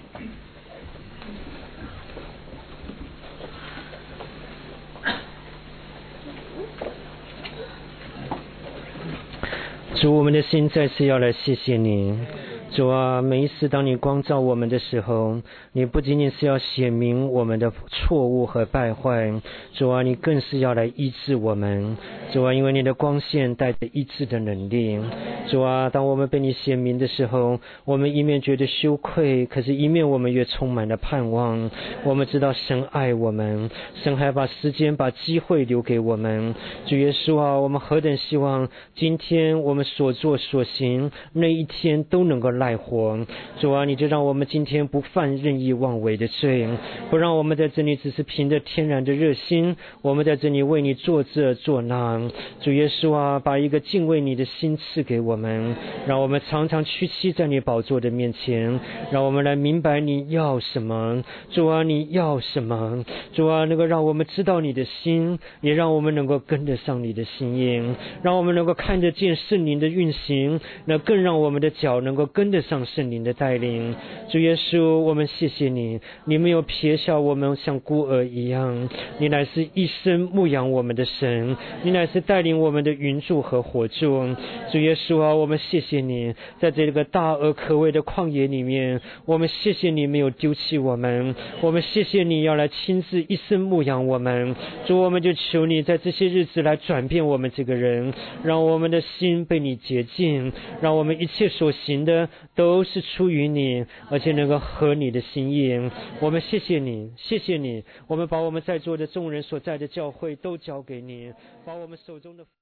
主，我们的心再次要来谢谢你。主啊，每一次当你光照我们的时候，你不仅仅是要显明我们的错误和败坏，主啊，你更是要来医治我们。主啊，因为你的光线带着医治的能力。主啊，当我们被你显明的时候，我们一面觉得羞愧，可是一面我们越充满了盼望。我们知道神爱我们，神还把时间把机会留给我们。主耶稣啊，我们何等希望今天我们所做所行那一天都能够赖活。主啊，你就让我们今天不犯任意妄为的罪，不让我们在这里只是凭着天然的热心，我们在这里为你做这做那。主耶稣啊，把一个敬畏你的心赐给我们，让我们常常屈膝在你宝座的面前，让我们来明白你要什么。主啊，你要什么？主啊，能够让我们知道你的心，也让我们能够跟得上你的心意，让我们能够看得见圣灵的运行，那更让我们的脚能够跟跟得上圣灵的带领。主耶稣，我们谢谢你，你没有撇下我们像孤儿一样，你乃是一生牧养我们的神，你乃是带领我们的云柱和火柱。主耶稣啊，我们谢谢你，在这个大而可畏的旷野里面，我们谢谢你没有丢弃我们，我们谢谢你要来亲自一生牧养我们。主，我们就求你在这些日子来转变我们这个人，让我们的心被你洁净，让我们一切所行的都是出于你，而且能够合你的心意。我们谢谢你，谢谢你，我们把我们在座的众人所在的教会都交给你，把我们手中的